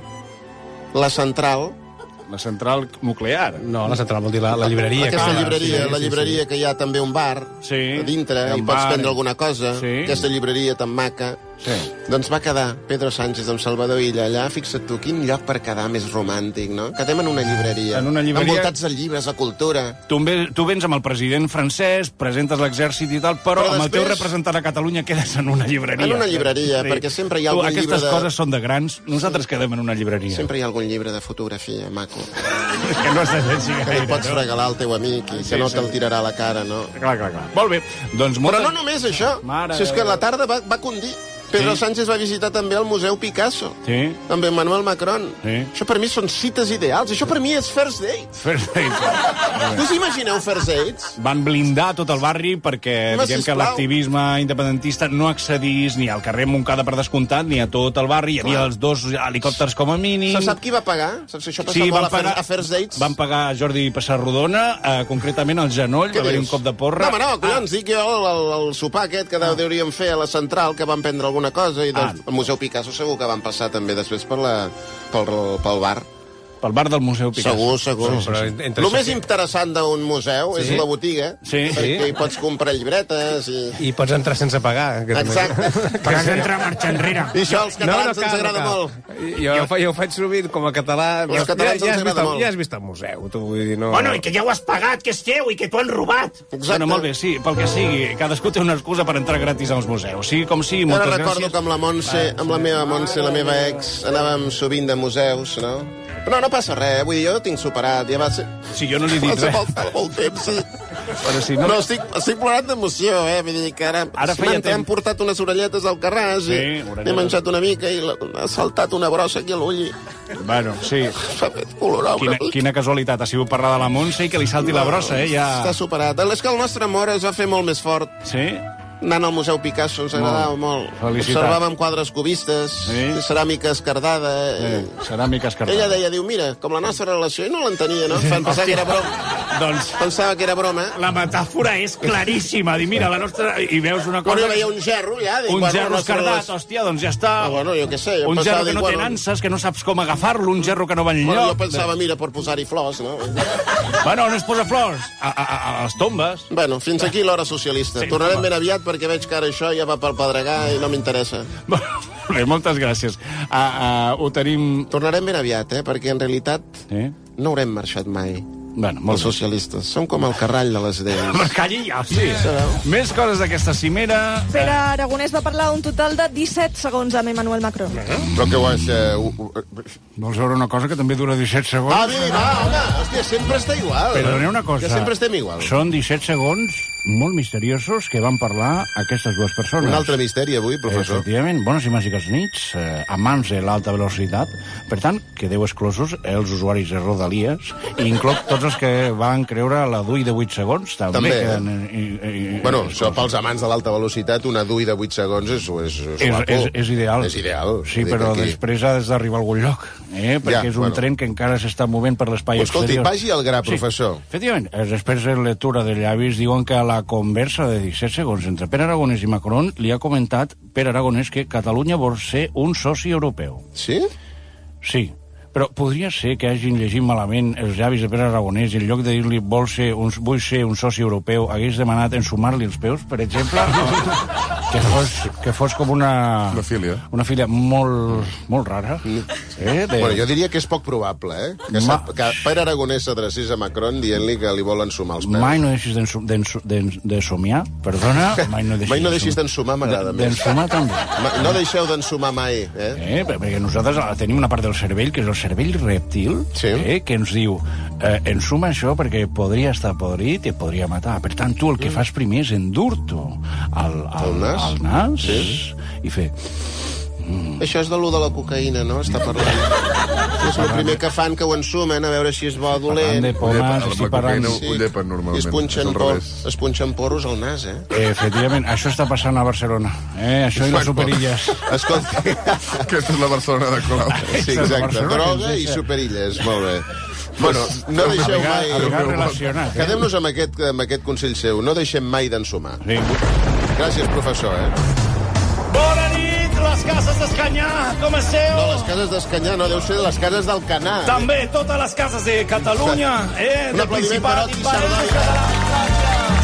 la central, la central nuclear. No, la central vol dir la, la llibreria. aquesta clar. llibreria, Sí, la sí, llibreria que hi ha també un bar Sí, a dintre, un i pots bar. prendre alguna cosa. Sí. Aquesta llibreria tan maca. Sí. Doncs va quedar Pedro Sánchez amb Salvador Illa allà. Fixa't tu, quin lloc per quedar més romàntic, no? Quedem en una llibreria. En una llibreria. Envoltats de llibres, de cultura. Tu, ve, tu vens amb el president francès, presentes l'exèrcit i tal, però, Però amb el teu després- representant a Catalunya quedes en una llibreria. En una llibreria, perquè sempre hi ha tu, algun aquestes llibre de- coses són de grans, nosaltres quedem en una llibreria. Sempre hi ha algun llibre de fotografia maco que no s'ha llegit que gaire, li pots no? regalar al teu amic i Sí, que no sí. te'l tirarà a la cara, no? Clar, clar, clar. Molt bé. Doncs Però moltes... no només això. Mare Si és que de a la Déu. tarda va, va condir. Pedro Sí. Sánchez va visitar també el Museu Picasso, Sí. amb Emmanuel Macron. Sí. Això per mi són cites ideals. Això per mi és first dates. First date. Us imagineu first dates? Van blindar tot el barri perquè Home, diguem que sisplau. l'activisme independentista no accedís ni al carrer Montcada per descomptat ni a tot el barri. Hi havia Clar. els dos helicòpters com a mínim. Se sap qui va pagar? Saps si això passava Sí, molt van a, pagar, a first dates? van pagar Jordi Passarrodona, eh, concretament al genoll, Què va haver un dius? cop de porra. No, home, no, collons, dic jo el, el, el sopar aquest que ah. deuríem fer a la central, que van prendre alguna cosa, i doncs, Ah. el Museu Picasso segur que van passar també després per la, pel, pel bar. Pel bar del Museu Picasso. Segur, segur. Sí, però entre El això més que- interessant d'un museu és Sí. la botiga, Sí. perquè Sí. hi pots comprar llibretes i... I pots entrar sense pagar. Que també- Exacte. Però has d'entrar marxa enrere. I això als catalans ens cal, agrada cal. molt. Jo, jo, jo ho faig sovint com a català. Els catalans ja, ja, ens has vist agrada el, molt. ja has vist el museu, tu, vull dir, no... Bueno, i que ja ho has pagat, que és teu, i que t'ho han robat. Exacte. Bueno, molt bé, sí, pel que sigui. Cadascú té una excusa per entrar gratis als museus. Sí, com sí, Jo moltes ara recordo gràcies. que amb la Montse, amb la meva Montse, la meva ex, anàvem sovint de museus, no? Però no, no passa res, vull dir, jo ho tinc superat, ja va ser... Sí, jo no li he dit Passa res. molt, molt temps, sí. Però si No, no... no estic, estic plorant d'emoció, eh? Vull dir que ara... Ara feia m'han- temps. Hem portat unes orelletes al Carràs Sí, i orelletes. he menjat una mica i la- m'ha saltat una brossa aquí a l'ull i Bueno, sí. s'ha fet colorar una Quina, mica. quina casualitat. Ha sigut parlar de la Montse i que li salti la brossa, eh? Ja... Està superat. És que el nostre amor es va fer molt més fort. Sí? Anant al Museu Picasso ens agradava molt. Felicitats. Observàvem quadres cubistes, Sí. ceràmica escardada. Eh, ceràmica escardada. Ella deia, diu, mira, com la nostra relació, i no l'entenia, no? Fan pensar que era broma. Doncs Pensava que era broma. la metàfora és claríssima. Dir, mira, la nostra... I veus una cosa... Bueno, jo veia un gerro, ja. Dic, Un bueno, gerro la nostra escardat, relació- hòstia, doncs ja està. Ah, bueno, jo què sé. Jo Un pensava, gerro que dic, no té bueno, nanses, que no saps com agafar-lo, un gerro que no va enlloc. Bueno, jo pensava, mira, per posar-hi flors, no? Bueno, on es posa flors? A, a, a, a les tombes. Bueno, fins aquí l'hora socialista. Sí, Tornarem home. ben aviat perquè veig que ara això ja va pel pedregar i no m'interessa. Bé, moltes gràcies. Uh, uh, ho tenim... Tornarem ben aviat, eh? Perquè en realitat Eh? no haurem marxat mai. Bueno, Els molt bé. socialistes. Som com el carrall de les dents. Però calli ja, sí. Més coses d'aquesta cimera. Pere Aragonès va parlar un total de disset segons amb Emmanuel Macron. Però què ho és? Eh, u- u- Vols veure una cosa que també dura disset segons? Ah, bé, va, home, hòstia, sempre està igual. Perdoneu una cosa. Que sempre estem igual. Són disset segons molt misteriosos que van parlar aquestes dues persones. Un altre misteri avui, professor. Efectivament, bones i màgiques nits, eh, amants de l'alta velocitat. Per tant, quedeu exclosos els usuaris de Rodalies, i incloc tots els que van creure la D U I de vuit segons. També, També, queden... eh? I, i, i, Bueno, això pels amants de l'alta velocitat, una D U I de vuit segons és, és, és, és, guapo. és, és ideal. És ideal. Sí, Vull dir però que aquí- després has d'arribar a algun lloc, eh? perquè Ja, és un bueno. tren que encara s'està movent per l'espai Pues, escolti, exterior. vagi al gra, professor. Sí, efectivament, els experts en lectura de llavis diuen que a la conversa de disset segons entre Pere Aragonès i Macron li ha comentat Pere Aragonès que Catalunya vol ser un soci europeu. Sí? Sí, però podria ser que hagin llegit malament els llavis de Pere Aragonès i en lloc de dir-li vol ser un, vull ser un soci europeu hagués demanat ensumar-li els peus, per exemple? que, fos, que fos com una... Una filia. Una filia molt, molt rara. Eh, de... Bueno, jo diria que és poc probable, eh? Que, Ma- sap, que Pere Aragonès s'adrecés a Macron dient-li que li volen sumar els peus. Mai no deixis d'ensu- d'ensu- d'en- de somiar, perdona, mai no deixis, Mai no deixis d'ensumar, m'agrada més. D'ensumar també. Ma- No deixeu d'ensumar mai, eh? Eh, perquè nosaltres tenim una part del cervell, que és el cervell reptil, Sí. eh, que ens diu eh, ensuma això perquè podria estar podrit i et podria matar. Per tant, tu el que fas primer és endur-t'ho al, al, Al nas? al nas Sí. i fer... Això és de lo de la cocaïna, no? Està parlant. És el primer que fan, que ho ensumen, a veure si és bo o Parlant dolent. de pomes, Amb estic la parlant... cocaïna ho llepen I normalment. es punxen, És al por, revés. es punxen porros al nas, eh? Eh, efectivament, això està passant a Barcelona. Eh, això i les superilles. Escolta, Aquesta és la Barcelona de Colau. sí, la exacte. Barcelona que Droga ens i deixa. superilles, molt bé. Bueno, no deixeu Arribar- mai... arribar relacionat, eh? Quedem-nos amb aquest, amb aquest consell seu. No deixem mai d'ensumar. Sí. Gràcies, professor, eh? Bona nit, les cases d'Escanyà, com esteu? No, les cases d'Escanyà, no, deu ser les cases d'Alcanar. També totes les cases de Catalunya, eh, Un del aplaudiment Principat per i Oti Països Sardà. Catalans.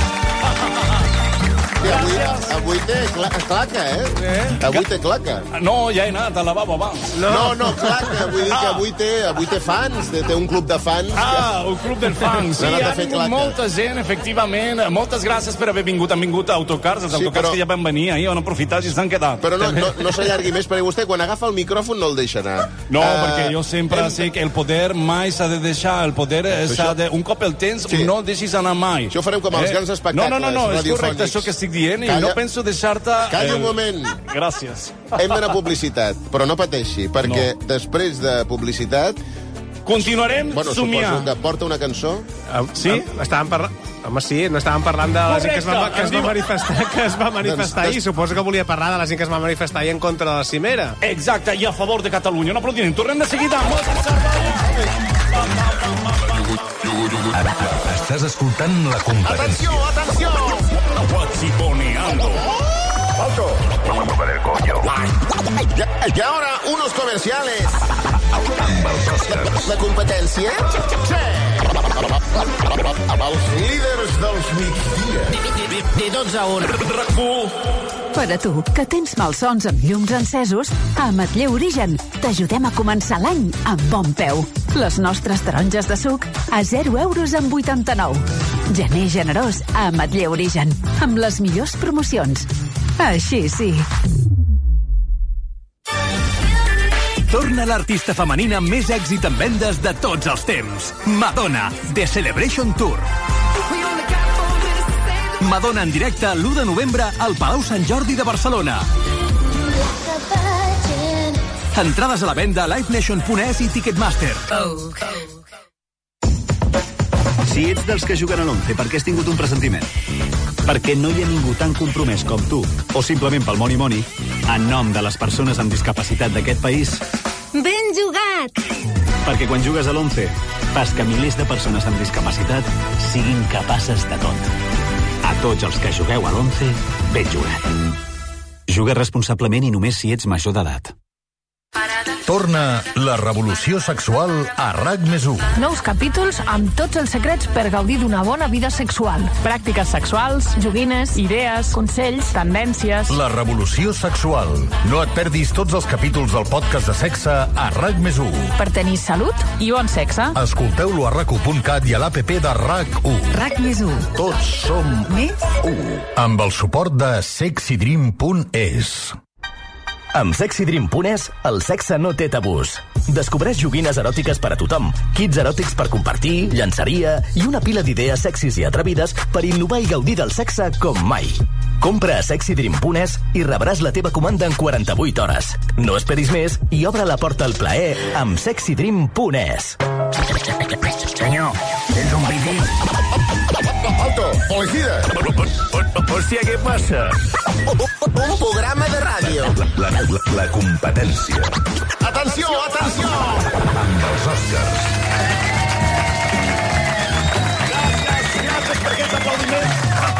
Sí, avui, Gràcies. avui té cla claca, eh? Eh? Avui té claca. No, ja he anat al lavabo abans. No, no, claca. Vull dir que avui té, avui té fans, té, té un club de fans. Ah, un club del fans. Sí, N'ha anat a ha fer vingut claca. molta gent, efectivament. Moltes gràcies per haver vingut. Han vingut autocars, els Sí, autocars però- que ja van venir ahir, han aprofitat i s'han quedat. Però no, no, no s'allargui més, perquè vostè, quan agafa el micròfon, no el deixa anar. No, Ah, perquè jo sempre hem- sé que el poder mai s'ha de deixar. El poder eh, s'ha de... Un cop el tens, Sí. no el deixis anar mai. Això ho farem com els grans espectacles No, no, no, no és radiofònics. correcte això que estic dient i Calla. no penso deixar-te... Calla eh, un moment. Gràcies. Hem d'anar a publicitat, però no pateixi, perquè No. després de publicitat... Continuarem Bueno, somiant. suposo que porta una cançó. Sí? Estàvem parlant... Home, sí, no estàvem parlant de la gent que es va, Correcte, que es va ens diu- manifestar, que es va manifestar Doncs- ahir. Suposo que volia parlar de la gent que es va manifestar ahir en contra de la cimera. Exacte, i a favor de Catalunya. Un aplaudiment. Tornem de seguida. Moltes gràcies. Estàs escoltant la competència. atenció! Guachiponeando. Y ahora, unos comerciales. Amb els Oscars. La competència? Sí! Amb els líders dels migdia. De dotze a una. Per a tu, que tens malsons amb llums encesos, a Ametller Origen t'ajudem a començar l'any amb bon peu. Les nostres taronges de suc a zero euros amb vuitanta-nou. Gener generós a Ametller Origen, amb les millors promocions. Així sí. Torna l'artista femenina amb més èxit en vendes de tots els temps. Madonna, The Celebration Tour. Madonna en directe l'u de novembre al Palau Sant Jordi de Barcelona. Entrades a la venda a livenation punt es i Ticketmaster. Si ets dels que juguen a l'once perquè has tingut un pressentiment, Perquè no hi ha ningú tan compromès com tu, o simplement pel Money Money, en nom de les persones amb discapacitat d'aquest país. Ben jugat! Perquè quan jugues a l'once, fas que milers de persones amb discapacitat siguin capaces de tot. A tots els que jugueu a l'once, ben jugat. Juga responsablement i només si ets major d'edat. Torna la revolució sexual a RAC més u. Nous capítols amb tots els secrets per gaudir d'una bona vida sexual. Pràctiques sexuals, joguines, idees, consells, tendències... La revolució sexual. No et perdis tots els capítols del podcast de sexe a RAC més u. Per tenir salut i bon sexe. Escolteu-lo a rac u punt cat i a l'app de RAC u. RAC més u. Tots som més u. Amb el suport de sexydream punt es. Amb sexydream punt es, el sexe no té tabús. Descobreix joguines eròtiques per a tothom, kits eròtics per compartir, llançaria i una pila d'idees sexis i atrevides per innovar i gaudir del sexe com mai. Compra a sexydream punt es i rebràs la teva comanda en quaranta-vuit hores. No esperis més i obre la porta al plaer amb sexydream punt es. Senyor, tens un piti? Alto, policía. Hòstia, què passa? Un programa de ràdio. La, la, la, la competència. Atenció, atenció! Amb els Oscars. Gràcies, gràcies per aquest aplaudiment.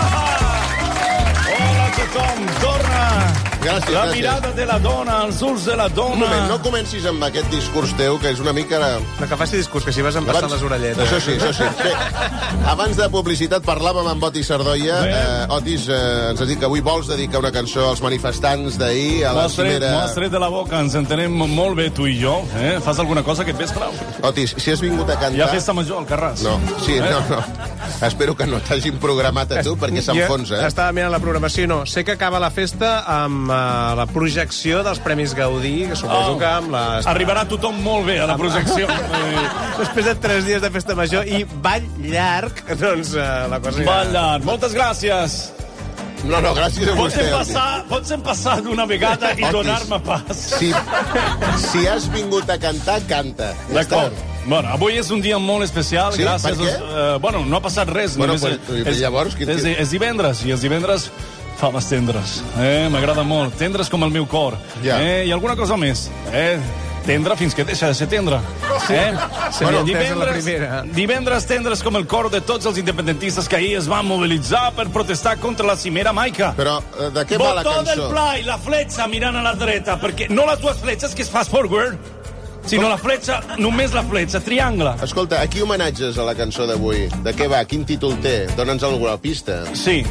Hola a tothom, torna. Gràcies, la gràcies. mirada de la dona, els ulls de la dona. Un moment, no comencis amb aquest discurs teu, que és una mica... No, que faci discurs, que si vas empassar Abans- les orelletes. Això sí, això sí. Bé, abans de publicitat parlàvem amb Otis Sardoia. Eh, Otis, eh, ens has dit que avui vols dedicar una cançó als manifestants d'ahir, a la M'ho has tret, cimera... m'ho has tret de la boca, ens entenem molt bé tu i jo. Eh? Fas alguna cosa aquest vespre? Otis, si has vingut a cantar... Hi ha festa major al Carràs. No, sí, Eh? no, no. Espero que no t'hagin programat a tu, perquè s'enfonsa, Jo eh? estava mirant la programació i no. Sé que acaba la festa amb uh, la projecció dels Premis Gaudí, que suposo Oh. que amb la... Arribarà tothom molt bé a la projecció. Després de tres dies de festa major i ball llarg, doncs uh, la cosa... Ball llarg. Moltes gràcies. No, no, gràcies a Pots vostè. empassar, pots empassar d'una vegada i Otis. donar-me pas. Si, si has vingut a cantar, canta. Ja D'acord. està. Bueno, avui és un dia molt especial. Sí? Gràcies. Per què? als- eh, bueno, no ha passat res. Bueno, només pues, és, llavors, qui- és, és divendres, i els divendres faves tendres. Eh? M'agrada molt. Tendres com el meu cor. Ja. Eh? I alguna cosa més. Eh? Tendre fins que deixa de ser tendre. Eh? Sí, bueno, entesa la divendres, primera. divendres tendres com el cor de tots els independentistes que ahir es van mobilitzar per protestar contra la cimera maica. Però eh, de què va la Botó del cançó? pla i la fletxa mirant a la dreta, perquè no les dues fletxes que es fast forward, sinó la fletxa, només la fletxa, triangle. Escolta, a qui homenatges a la cançó d'avui? De què va? Quin títol té? Dóna'ns alguna pista. Sí.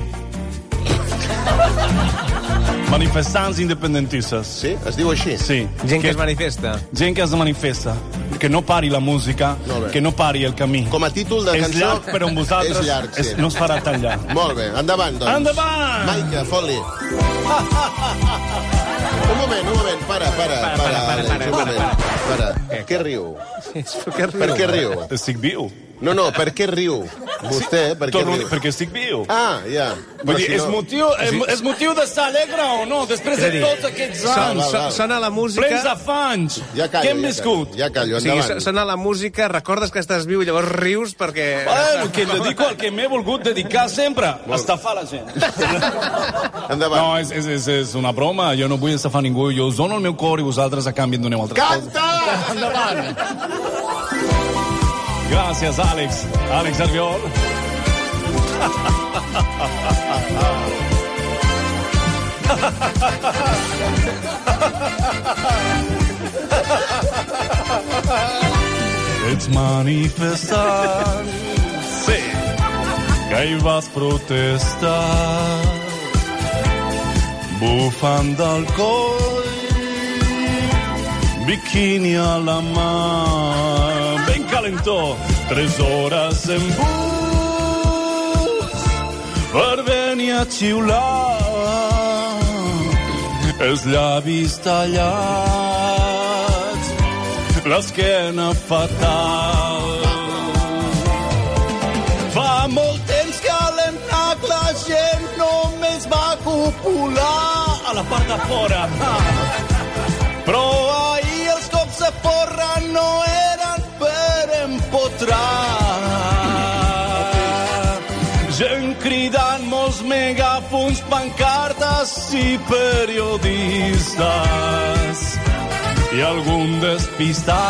Manifestants independentistes. Sí? Es diu així? Sí. Gent que es manifesta. Gent que es manifesta. Que no pari la música, Molt bé. que no pari el camí. Com a títol de és cançó... llarg, però amb vosaltres És llarg, sí. és, no es farà tan llarg. Molt bé, endavant, doncs. Endavant! Maica, fot-li. Un moment, un moment, para, para, para, para, para, Àlex, para, un para, moment. Para. Què riu? Per què riu? Estic viu. No, no, per què riu? Vostè, per què Torno a dir, riu? perquè estic viu. Ah, ja. Vull dir, és, motiu, és, és motiu d'estar alegre o no? Després És a de dir, tots aquests Son, anys. so, sona la música... Plens d'afans. Ja callo, Què hem ja viscut? callo, ja callo, O sigui, endavant. sona la música, recordes que estàs viu, llavors rius perquè... Bueno, que dedico al que m'he volgut dedicar sempre. Estafar la gent. Endavant. No, és, és, és, és una broma. Jo no vull estafar ningú. Jo us dono el meu cor i vosaltres a canvi em doneu altres coses. Canta! Endavant! Gràcies, Àlex. Àlex Albiol. Ets manifestant, sí, que hi vas protestar, bufant del coll, biquini a la mà, ben calentó, tres hores en bus, per venir a xiular, els llavis tallats, l'esquena fatal. Fa molt temps que a l'ENAC la gent només va copular a la part de fora. Però ahir els cops de porra no eren per empotrar. Gent cridant molts més pancartas y periodistas y algún despistat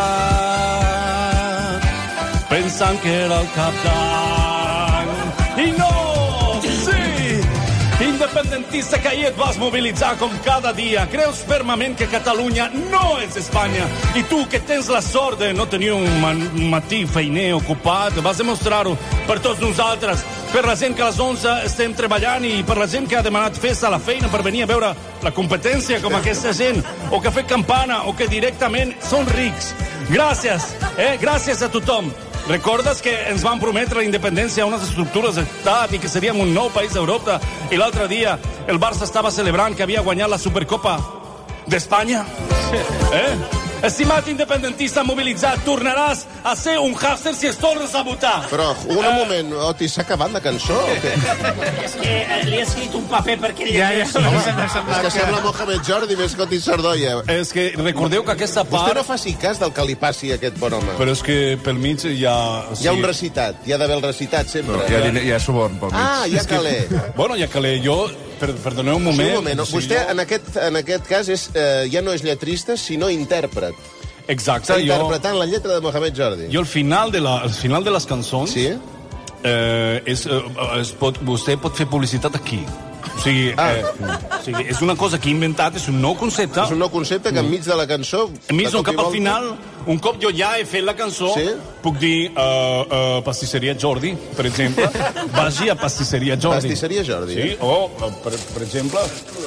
pensant que era el cap d'any. I no! Independentista que ahir et vas mobilitzar com cada dia. Creus fermament que Catalunya no és Espanya. I tu, que tens la sort de no tenir un matí feiner ocupat, vas demostrar-ho per tots nosaltres, per la gent que a les onze estem treballant i per la gent que ha demanat festa a la feina per venir a veure la competència com aquesta gent, o que ha fet campana, o que directament són rics. Gràcies, eh? Gràcies a tothom. Recordes que ens van prometre la independència a unes estructures d'estat i que seríem un nou país d'Europa, i l'altre dia el Barça estava celebrant que havia guanyat la Supercopa d'Espanya? Eh? Estimat independentista mobilitzat, tornaràs a ser un hàster si es tornes a votar. Però, un uh... moment, Oti, s'ha acabat la cançó? És que eh, li he escrit un paper perquè... Ja, ja, home, és que sembla Mohamed Jordi més que Oti Sardoia. És que recordeu que aquesta part... Vostè no faci cas del que li passi a aquest bon home. Però és que pel mig hi ha... Sí. Hi ha un recitat, hi ha d'haver el recitat sempre. No, hi ha, hi ha suborn pel mig. Ah, hi ha calé. Bueno, hi ha calé. Jo... Per, perdoneu un moment. Sí, un moment. No? Vostè, jo... en, aquest, en aquest cas, és, eh, ja no és lletrista, sinó intèrpret. Exacte. Està interpretant jo... la lletra de Mohamed Jordi. Jo, al final de, la, al final de les cançons... Sí? Eh, és, eh, es pot, vostè pot fer publicitat aquí. O sigui, ah. eh, o sigui, és una cosa que he inventat, és un nou concepte. És un nou concepte que enmig de la cançó... Enmig, un cop al final, un cop jo ja he fet la cançó, sí? Puc dir uh, uh, Pastisseria Jordi, per exemple. Vagi a Pastisseria Jordi. Pastisseria Jordi. Sí, o, per, per exemple...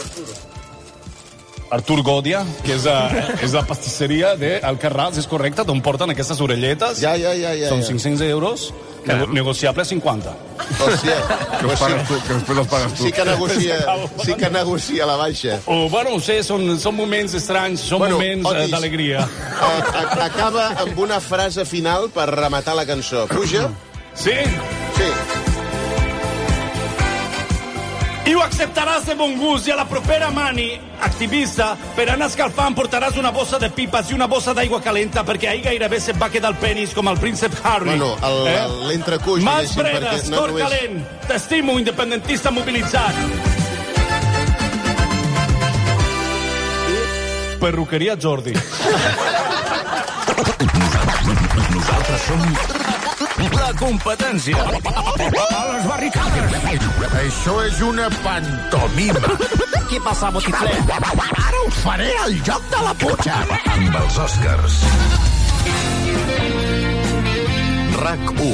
Artur Godia, que és, a, és la pastisseria d'Alcarràs, és correcte, d'on porten aquestes orelletes. Ja, ja, ja. ja Són ja. cinc-cents euros, nego negociable a cinquanta. Hòstia, que, els pagues tu, que després els pagues tu. Sí que negocia, sí que negocia la baixa. Oh, bueno, no sé, són, són moments estranys, són bueno, moments Otis, d'alegria. Acaba amb una frase final per rematar la cançó. Puja? Sí? Sí. I ho acceptaràs de bon gust, i a la propera mani, activista, per anar escalfant portaràs una bossa de pipes i una bossa d'aigua calenta, perquè ahir gairebé se't va quedar el penis com el príncep Harry. Bueno, eh? l'entrecuix... Mans fredes, no cor només... calent, t'estimo, independentista mobilitzat. I... Perruqueria Jordi. Nosaltres som... La competència. A les barricades. Això és una pantomima. Què passa, botifler? Ara us faré el joc de la putxa. Amb els Oscars. RAC u.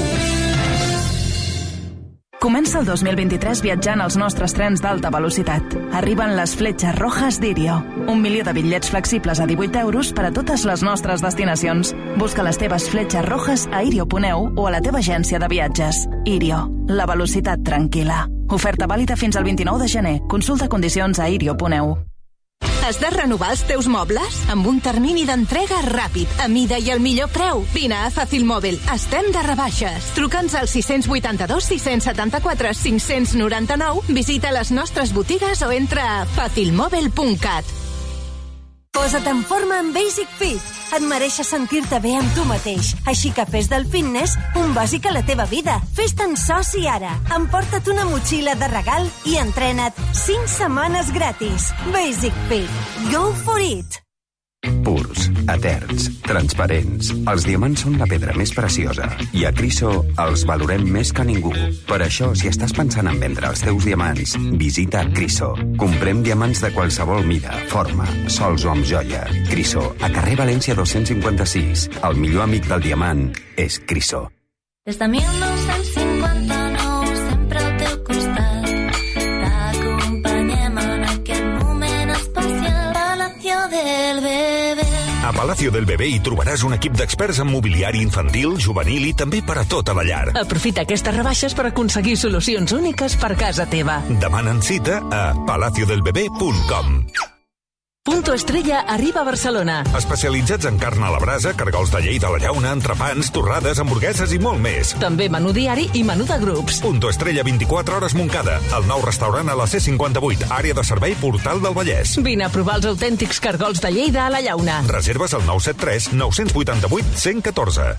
Comença el dos mil vint-i-tres viatjant als nostres trens d'alta velocitat. Arriben les fletxes rojas d'Irio. Un milió de bitllets flexibles a divuit euros per a totes les nostres destinacions. Busca les teves fletxes rojas a irio punt e u o a la teva agència de viatges. Irio, la velocitat tranquil·la. Oferta vàlida fins al vint-i-nou de gener. Consulta condicions a irio punt e u. Has de renovar els teus mobles? Amb un termini d'entrega ràpid, a mida i al millor preu. Vine a Fàcil Mòbil. Estem de rebaixes. Truca'ns al sis vuit dos, sis set quatre, cinc nou nou, visita les nostres botigues o entra a fàcil mòbil punt cat. Posa't en forma amb Basic Fit. Et mereixes sentir-te bé amb tu mateix. Així que fes del fitness un bàsic a la teva vida. Fes-te'n soci ara. Emporta't una motxilla de regal i entrena't cinc setmanes gratis. Basic Fit. Go for it! Purs, eterns, transparents. Els diamants són la pedra més preciosa i a Criso els valorem més que ningú. Per això, si estàs pensant en vendre els teus diamants, visita Criso. Comprem diamants de qualsevol mida, forma, sols o amb joia. Criso, a carrer València dos-cents cinquanta-sis. El millor amic del diamant és Criso. Des de mil nou-cents cinquanta-nou, sempre al teu costat. T'acompanyem en aquest moment especial. Palacio del Bebé. A Palacio del Bebé hi trobaràs un equip d'experts en mobiliari infantil, juvenil i també per a tota la llar. Aprofita aquestes rebaixes per aconseguir solucions úniques per casa teva. Demanen cita a palacio del bebé punt com. Punto Estrella arriba a Barcelona. Especialitzats en carn a la brasa, cargols de llei de la llauna, entrepans, torrades, hamburgueses i molt més. També menú diari i menú de grups. Punto Estrella vint-i-quatre hores Montcada. El nou restaurant a la C cinquanta-vuit, àrea de servei Portal del Vallès. Vine a provar els autèntics cargols de Lleida a la llauna. Reserves al nou set tres, nou vuit vuit, cent u quatre.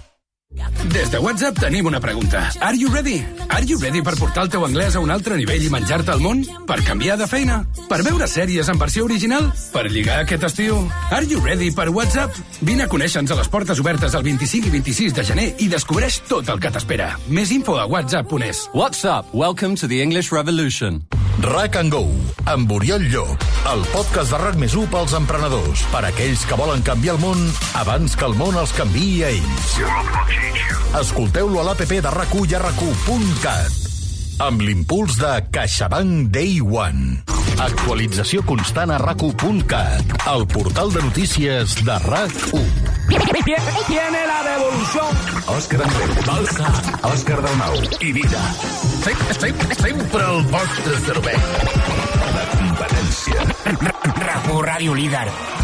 Des de WhatsApp tenim una pregunta. Are you ready? Are you ready per portar el teu anglès a un altre nivell i menjar-te el món? Per canviar de feina? Per veure sèries en versió original? Per lligar aquest estiu? Are you ready per WhatsApp? Vine a conèixer-nos a les portes obertes el vint-i-cinc i vint-i-sis de gener i descobreix tot el que t'espera. Més info a whatsapp punt es. WhatsApp, welcome to the English Revolution. RAC and Go, amb Oriol Llop, el podcast de RAC més u pels emprenedors, per aquells que volen canviar el món abans que el món els canviï a ells. Escolteu-lo a l'A P P de RAC u i a rac u punt cat, amb l'impuls de CaixaBank Day One. Actualització constant a rac u punt cat, el portal de notícies de RAC u. Tiene la revolución. Òscar Andreu, Balsa, Òscar Dalmau i Vida. Sempre el vostre servei. La competència. RAC u, Ràdio Líder.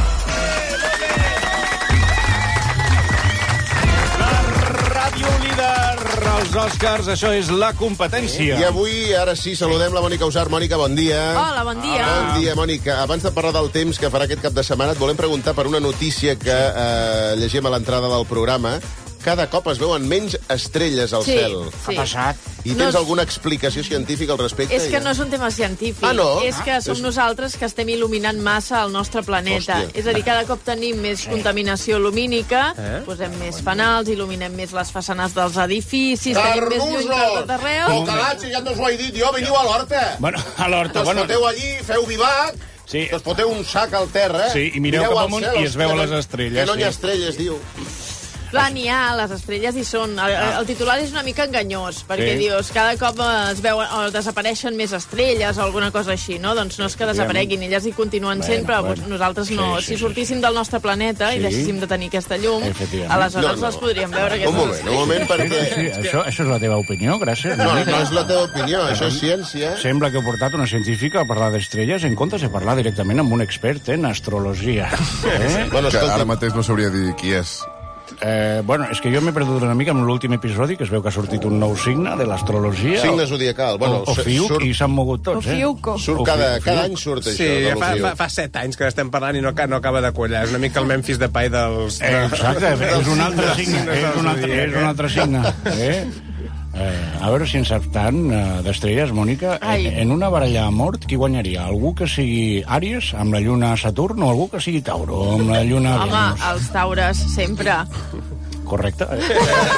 Ràdio Líder, els Oscars, això és la competència. I avui, ara sí, saludem la Mònica Usar. Mònica, bon dia. Hola, bon dia. Ah, bon dia, Mònica. Abans de parlar del temps que farà aquest cap de setmana, et volem preguntar per una notícia que eh, llegim a l'entrada del programa. Cada cop es veuen menys estrelles al Sí, cel. sí. Ha passat? I tens No- alguna explicació científica al respecte? És que no és un tema científic. Ah, no? És que som És- nosaltres que estem il·luminant massa el nostre planeta. Hòstia. És a dir, cada cop tenim més contaminació lumínica, Eh? posem més fanals, il·luminem més les façanes dels edificis, tenim més lluny per tot arreu. Oh, calat, si ja no us ho he dit jo, veniu a l'horta. Bueno, a l'horta, Us bueno. foteu allí, feu vivac, Sí. us foteu un sac al terra. Sí, i mireu cap al amunt cel, i es veuen que les no- estrelles, Que no hi ha sí. estrelles, diu. Clar, n'hi ha, les estrelles hi són. El, el titular és una mica enganyós, perquè Sí. dius, cada cop es veuen o desapareixen més estrelles o alguna cosa així, no? Doncs no és que desapareguin, elles hi continuen Bueno, sent, però bueno. nosaltres no. Sí, sí, si sí. sortíssim del nostre planeta Sí. i deixéssim de tenir aquesta llum, Efectivament. aleshores No, no. les podríem veure. Un moment, un moment, perquè... Sí, això, això és la teva opinió, gràcies. No, no és la teva opinió, això és ciència. Sembla que heu portat una científica a parlar d'estrelles en comptes de parlar directament amb un expert en astrologia. Eh? Bueno, que ara mateix no sabria dir qui és. Eh, bueno, és que jo m'he perdut una mica amb l'últim episodi, que es veu que ha sortit un nou signe de l'astrologia. Signe zodiacal. Bueno, o, o Fiuc, surt- i s'han mogut tots, eh? Ofiuco. Surt O cada, Fiuc. cada any surt això. Sí, de fa, l'Ofiuc. fa, fa set anys que estem parlant i no, no acaba de quallar. És una mica el Memphis Depay dels... Eh, exacte, és un altre dels signe, signes és del un altre, zodíac, és un altre signe. Eh? Eh, a veure si en saps tant eh, d'estrelles, Mònica. Ai. En, en una baralla a mort, qui guanyaria? Algú que sigui Àries, amb la lluna a Saturn, o algú que sigui Tauro, amb la lluna a Home, Venus? els taures, sempre. Correcte. Eh?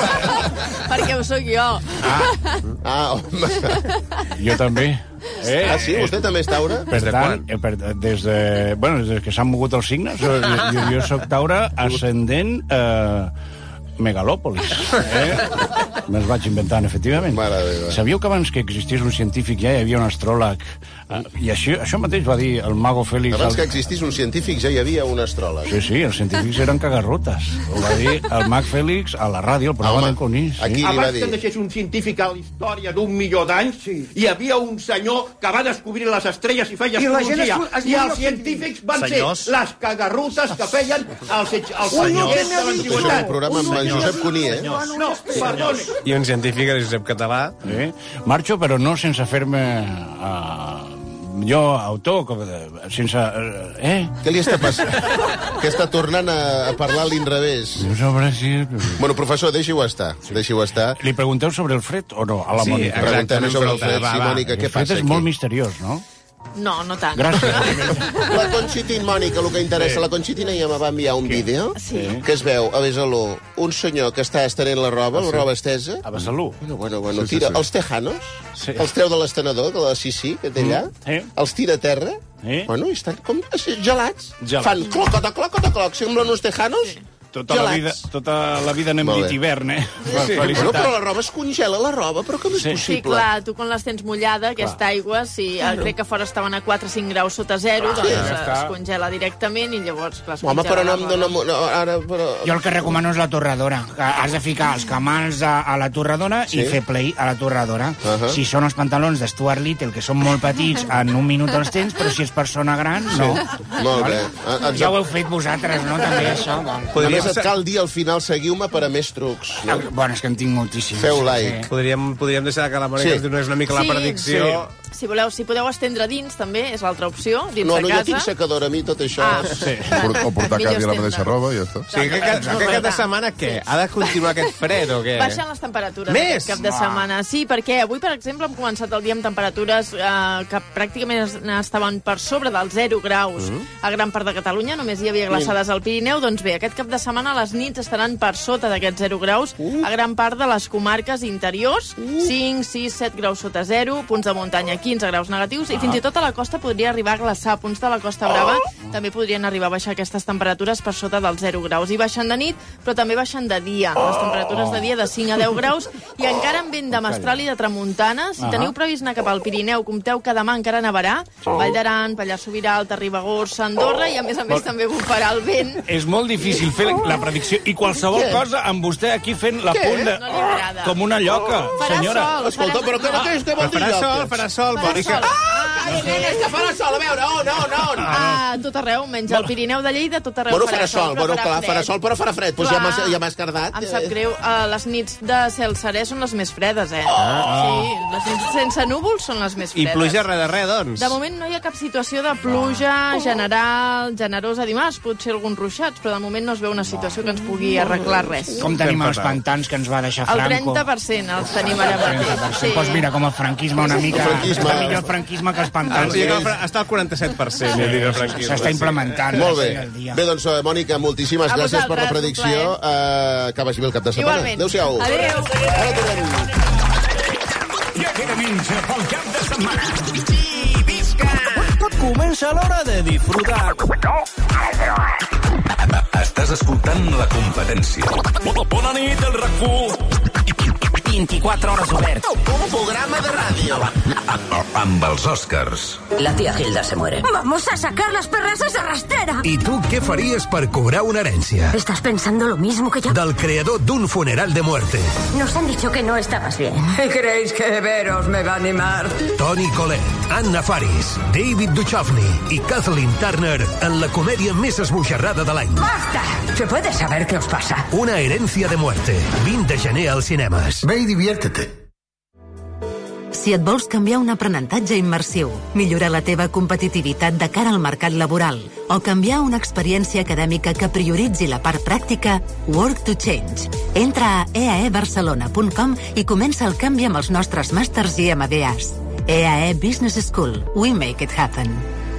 Perquè ho sóc jo. Ah, home. Jo també. Eh? Ah, sí? Vostè també és Taure? Per tant, eh, per, des de... Bueno, des que s'han mogut els signes, jo, jo, jo soc Taure ascendent eh, megalòpolis. Eh? Me'ls vaig inventant, efectivament. Mare meva. Sabíeu que abans que existís un científic ja hi havia un astròleg? Eh, I això, això mateix va dir el mago Félix... Abans al- que existís un científic ja hi havia un astròleg. Sí, sí, els científics eren cagarrotes. Ho va dir el mag Félix a la ràdio, el programa Home, d'en Conís. Sí. aquí li va Abans dir... que deixés un científic a la història d'un milió d'anys, sí. Hi havia un senyor que va descobrir les estrelles i feia I la gent astrologia. es- es I moria els científics van Senyors. ser les cagarrutes que feien els, els Un no senyors té de mel Això és l'antiguitat. un programa amb en Josep Cuní, eh? No, perdoni. I un científic, el Josep Català. Eh? Marxo, però no sense fer-me... Uh, jo, autor, com, de- sense... Uh, eh? Què li està passant? Que està tornant a, a parlar a l'inrevés. No sabré si... Bueno, professor, deixi-ho estar. Deixi-ho estar. Li pregunteu sobre el fred o no, a la Sí, Mònica? exacte. Preguntem sobre el fred. Va, Sí, va. Mònica, què El fred passa és aquí? molt misteriós, no? No, no tant. Gràcies. La Conxitín, Mònica, el que interessa. Sí. La Conxitina ja me va enviar un vídeo Sí. que es veu a Besalú un senyor que està estenent la roba, la roba estesa. A Besalú. Bueno, bueno, bueno, Sí, sí, tira sí. els tejanos, Sí. els treu de l'estenedor, de la Sissi, que té allà, Sí. els tira a terra, Sí. bueno, i estan com gelats. Gelats. Fan clocota, clocota, cloc, semblen uns tejanos Tota la, vida, gelats. tota la vida n'hem Molt dit bé. hivern, eh? Sí, bueno, però la roba es congela, la roba, però com és Sí. Sí, possible? clar, tu quan les tens mullada, aquesta aigua, si claro. crec que fora estaven a quatre o cinc graus sota zero, doncs Sí, eh, ja està. es congela directament i llavors, clar, es Home, congela però no la em roba. dóna... mo- No, ara, però... Jo el que recomano és la torradora. Que Has de ficar els camals a, a la torradora Sí? i fer play a la torradora. Uh -huh. Si són els pantalons de Stuart Little, que són molt petits, en un minut els tens, però si és persona gran, no. Molt bé. Ah, ens- Ja ho heu fet vosaltres, no? També, això. Bueno. Només et cal dir al final, seguiu-me per a més trucs. No? Bueno, és que en tinc moltíssims. Feu like. Podríem, podríem deixar que la Mònica Sí. ens donés una mica la Sí. predicció. Si voleu, si podeu estendre dins, també, és l'altra opció, dins no, de no, casa. jo tinc secadora, a mi tot això... Ah. Sí. O portar cada dia la mateixa roba i ja està. Sí, aquest, aquest, aquest cap de setmana, què? Ha de continuar aquest fred o què? Baixen les temperatures Més? aquest cap de setmana. Sí, perquè avui, per exemple, hem començat el dia amb temperatures eh, que pràcticament estaven per sobre dels zero graus Mm. a gran part de Catalunya, només hi havia glaçades al Pirineu. Doncs bé, aquest cap de setmana les nits estaran per sota d'aquests zero graus a gran part de les comarques interiors, cinc, sis, set graus sota zero, punts de muntanya quinze graus negatius, i fins i tot a la costa podria arribar a glaçar. A punts de la Costa Brava també podrien arribar a baixar aquestes temperatures per sota dels zero graus. I baixen de nit, però també baixen de dia. Les temperatures de dia de cinc a deu graus, i encara amb vent de mestral i de tramuntana. Si teniu previst anar cap al Pirineu, compteu que demà encara nevarà. Vall d'Aran, Pallars Sobirà, Alta Ribagorça, Andorra, i a més a més també bufarà el vent. És molt difícil fer la predicció, i qualsevol Què? cosa amb vostè aquí fent la Què? punt de... No li agrada. Com una lloca, Farà senyora. sol, Escolta, però què, què, què vol dir Farà sol, lloques? farà sol, vol dir que... Ai, nena, és que farà sol, a veure, on, on, on? A tot arreu, menys al Pirineu de Lleida, tot arreu Bueno, farà sol, però bueno, clar, farà farà fred. sol, però farà fred. Doncs ja m'has ja m'has cardat. Em sap greu. Uh, les nits de cel serè són les més fredes, eh? Sí, les nits sense núvols són les més I fredes. pluja res de res, doncs. De moment no hi ha cap situació de pluja general, generosa. Dimarts potser alguns ruixats, però de moment no es veu una situació que ens pugui arreglar res. Com tenim els pantans que ens va deixar El Franco? trenta per cent els tenim ara mateix. Sí. Doncs mira, com el franquisme una mica... El franquisme. Està millor el franquisme que els Ah, pantans. sí, que està al quaranta-set per cent, sí, dic, el franquisme. S'està implementant. Molt bé. sí, el dia. Bé, doncs, eh, Mònica, moltíssimes A gràcies per la vosaltres, un predicció. Uh, que vagi bé el cap de setmana. Igualment. Adéu-siau. Adéu. Ara tornem. Ja queda menys pel cap de setmana. I visca! Comença l'hora de disfrutar. Estàs escoltant La Competència. Bona nit, el RAC1. vint-i-quatre hores obert. Un programa de ràdio. Amb els Oscars. La tía Hilda se muere. Vamos a sacar las perras a esa rastera. ¿Y tú qué farías para cobrar una herencia? ¿Estás pensando lo mismo que yo? Del creador d'un funeral de muerte. Nos han dicho que no estabas bien. ¿Creéis que veros me va a animar? Toni Collette, Anna Faris, David Duchovny i Kathleen Turner en la comèdia més esbojarrada de l'any. ¡Basta! ¿Se puede saber qué os pasa? Una herencia de muerte. vint de gener als cinemes. Ve i diviértete. Si et vols canviar un aprenentatge immersiu, millorar la teva competitivitat de cara al mercat laboral o canviar una experiència acadèmica que prioritzi la part pràctica, Work to Change. Entra a e a e barcelona punt com i comença el canvi amb els nostres màsters i M B As. E A E Business School. We make it happen.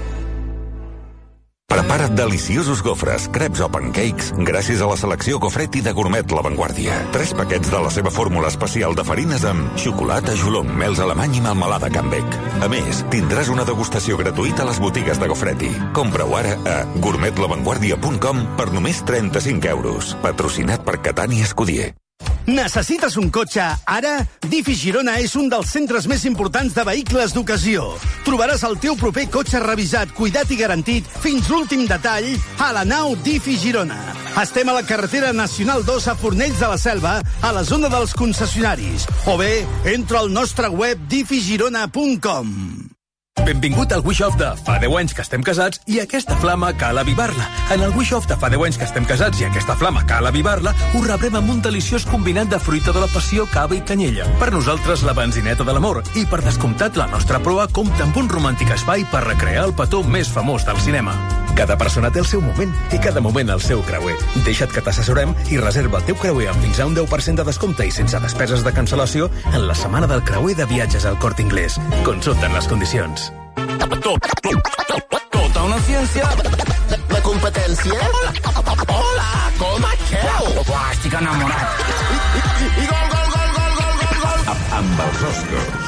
Prepara't deliciosos gofres, creps o pancakes gràcies a la selecció Gofretti de Gourmet La Vanguardia. Tres paquets de la seva fórmula especial de farines amb xocolata, jolong, mels alemany i melmelada Canbec. A més, tindràs una degustació gratuïta a les botigues de Gofretti. Compra-ho ara a gourmet la vanguardia punt com per només trenta-cinc euros. Patrocinat per Catània Escudier. Necessites un cotxe ara? Difi Girona és un dels centres més importants de vehicles d'ocasió. Trobaràs el teu proper cotxe revisat, cuidat i garantit fins l'últim detall a la nau Difi Girona. Estem a la carretera Nacional dos a Fornells de la Selva, a la zona dels concessionaris. O bé, entra al nostre web difi girona punt com. Benvingut al Wish Off de fa deu anys que estem casats i aquesta flama cal avivar-la. En el Wish Off de fa deu anys que estem casats i aquesta flama cal avivar-la, ho rebrem amb un deliciós combinat de fruita de la passió, cava i canyella. Per nosaltres, la benzineta de l'amor. I per descomptat, la nostra proa compta amb un romàntic espai per recrear el petó més famós del cinema. Cada persona té el seu moment i cada moment el seu creuer. Deixa't que t'assessorem i reserva el teu creuer amb fins a un deu per cent de descompte i sense despeses de cancel·lació en la setmana del creuer de viatges al Corte Inglés. Consulta'n les condicions. Tota una ciència. La competència? Hola, com esteu? Uah, estic enamorat. I gol, gol, gol, gol, gol, gol, gol. Amb els Oscars.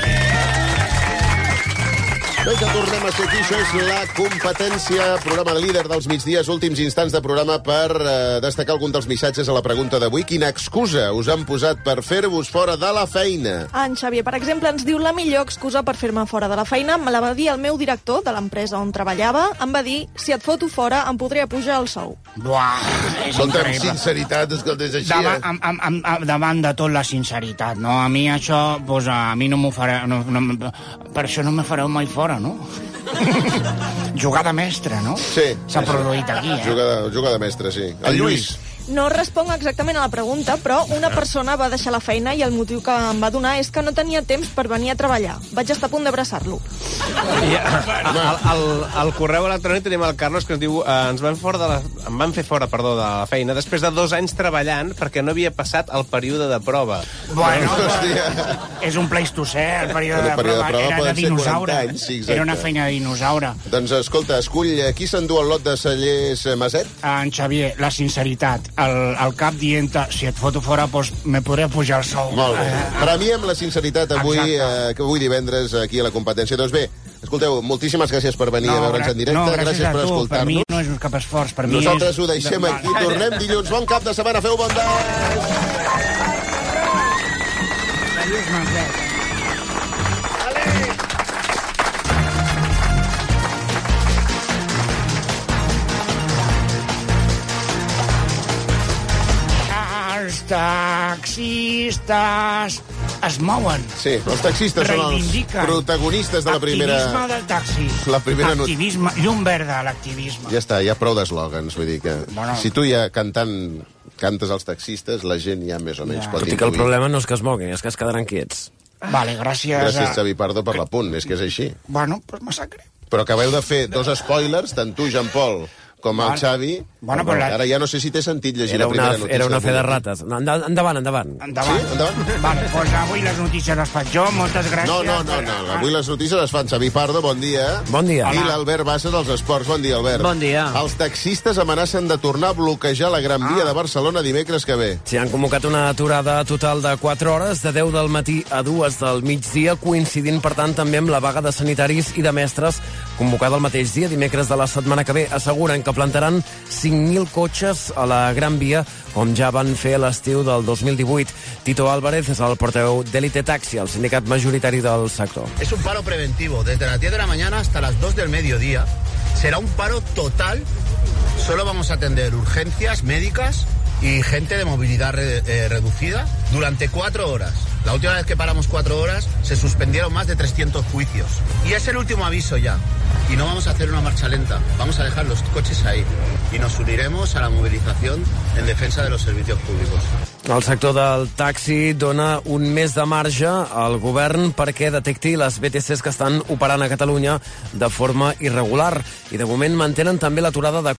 Bé, que tornem a ser aquí. Això és La Competència, programa líder dels migdies, últims instants de programa per eh, destacar algun dels missatges a la pregunta d'avui. Quina excusa us han posat per fer-vos fora de la feina? En Xavier, per exemple, ens diu la millor excusa per fer-me fora de la feina me la va dir el meu director de l'empresa on treballava. Em va dir, si et foto fora, em podria pujar el sou. Buah, és Escolta, amb increïble. sinceritat, escolta, és així, Davant, eh? am, am, am, am, davant de tot la sinceritat, no? A mi això, pues, a mi no m'ho fareu... No, no, per això no me fareu mai fora, no? Jugada mestra, no? Sí. S'ha produït aquí, eh? Jugada, jugada mestra, sí. El Lluís. No responc exactament a la pregunta, però una persona va deixar la feina i el motiu que em va donar és que no tenia temps per venir a treballar. Vaig estar a punt d'abraçar-lo. I al, al, al correu electrònic tenim el Carlos que ens diu eh, ens van, fora de la, em van fer fora perdó, de la feina després de dos anys treballant perquè no havia passat el període de prova. Bueno, és un pleistocè, el període de prova. Era de dinosaure. Anys, sí, era una feina de dinosaure. Doncs escolta, escull, qui s'endú el lot de cellers Maset? En Xavier, la sinceritat. El, el cap dient, si et foto fora, pues, me podré pujar el sou. Molt bé. Premiem la sinceritat avui, eh, que avui divendres aquí a la competència. Doncs bé, escolteu, moltíssimes gràcies per venir no, a veure'ns en directe. No, gràcies, gràcies per tu, escoltar-nos. Per mi no és un cap esforç, per Nosaltres mi és... ho deixem aquí, tornem dilluns. Bon cap de setmana, feu bon dia! Els taxistes es mouen. Sí, els taxistes són els protagonistes de la primera... Activisme del taxi. La primera not... Activisme, llum verda, l'activisme. Ja està, hi ha prou d'eslògans, vull dir que... Bueno. Si tu ja cantant cantes als taxistes, la gent ja més o menys ja. pot intuir. Tot i que el problema no és que es moguin, és que es quedaran quiets. Vale, gràcies a... Gràcies, Xavi Pardo, per l'apunt, és que és així. Bueno, pues massacre. Però acabeu de fer dos spoilers, tant tu, Jean-Paul, com el Xavi. Bueno, però la... Ara ja no sé si té sentit llegir era la primera una, notícia. Era una fe de rates. No, endavant, endavant. Endavant. Sí? Endavant? Vale, doncs pues avui les notícies les faig jo, moltes gràcies. No, no, no, no. Avui les notícies les fan Xavi Pardo, bon dia. Bon dia. I l'Albert Bassa dels Esports, bon dia, Albert. Bon dia. Els taxistes amenacen de tornar a bloquejar la Gran Via ah. de Barcelona dimecres que ve. Sí, han convocat una aturada total de quatre hores, de deu del matí a dues del migdia, coincidint, per tant, també amb la vaga de sanitaris i de mestres convocada el mateix dia, dimecres de la setmana que ve. Asseguren que plantaran cinc mil cotxes a la Gran Via, com ja van fer l'estiu del dos mil divuit. Tito Álvarez és el portaveu d'Elite Taxi, el sindicat majoritari del sector. Es un paro preventivo, desde las diez de la mañana hasta las dos del mediodía. Será un paro total, solo vamos a atender urgencias médicas y gente de movilidad re, eh, reducida durante cuatro horas. La última vez que paramos cuatro horas se suspendieron más de trescientos juicios. Y es el último aviso ya. Y no vamos a hacer una marcha lenta, vamos a dejar los coches ahí. Y nos uniremos a la movilización en defensa de los servicios públicos. El sector del taxi dona un mes de marge al govern perquè detecti les B T Cs que estan operant a Catalunya de forma irregular. I de moment mantenen també l'aturada de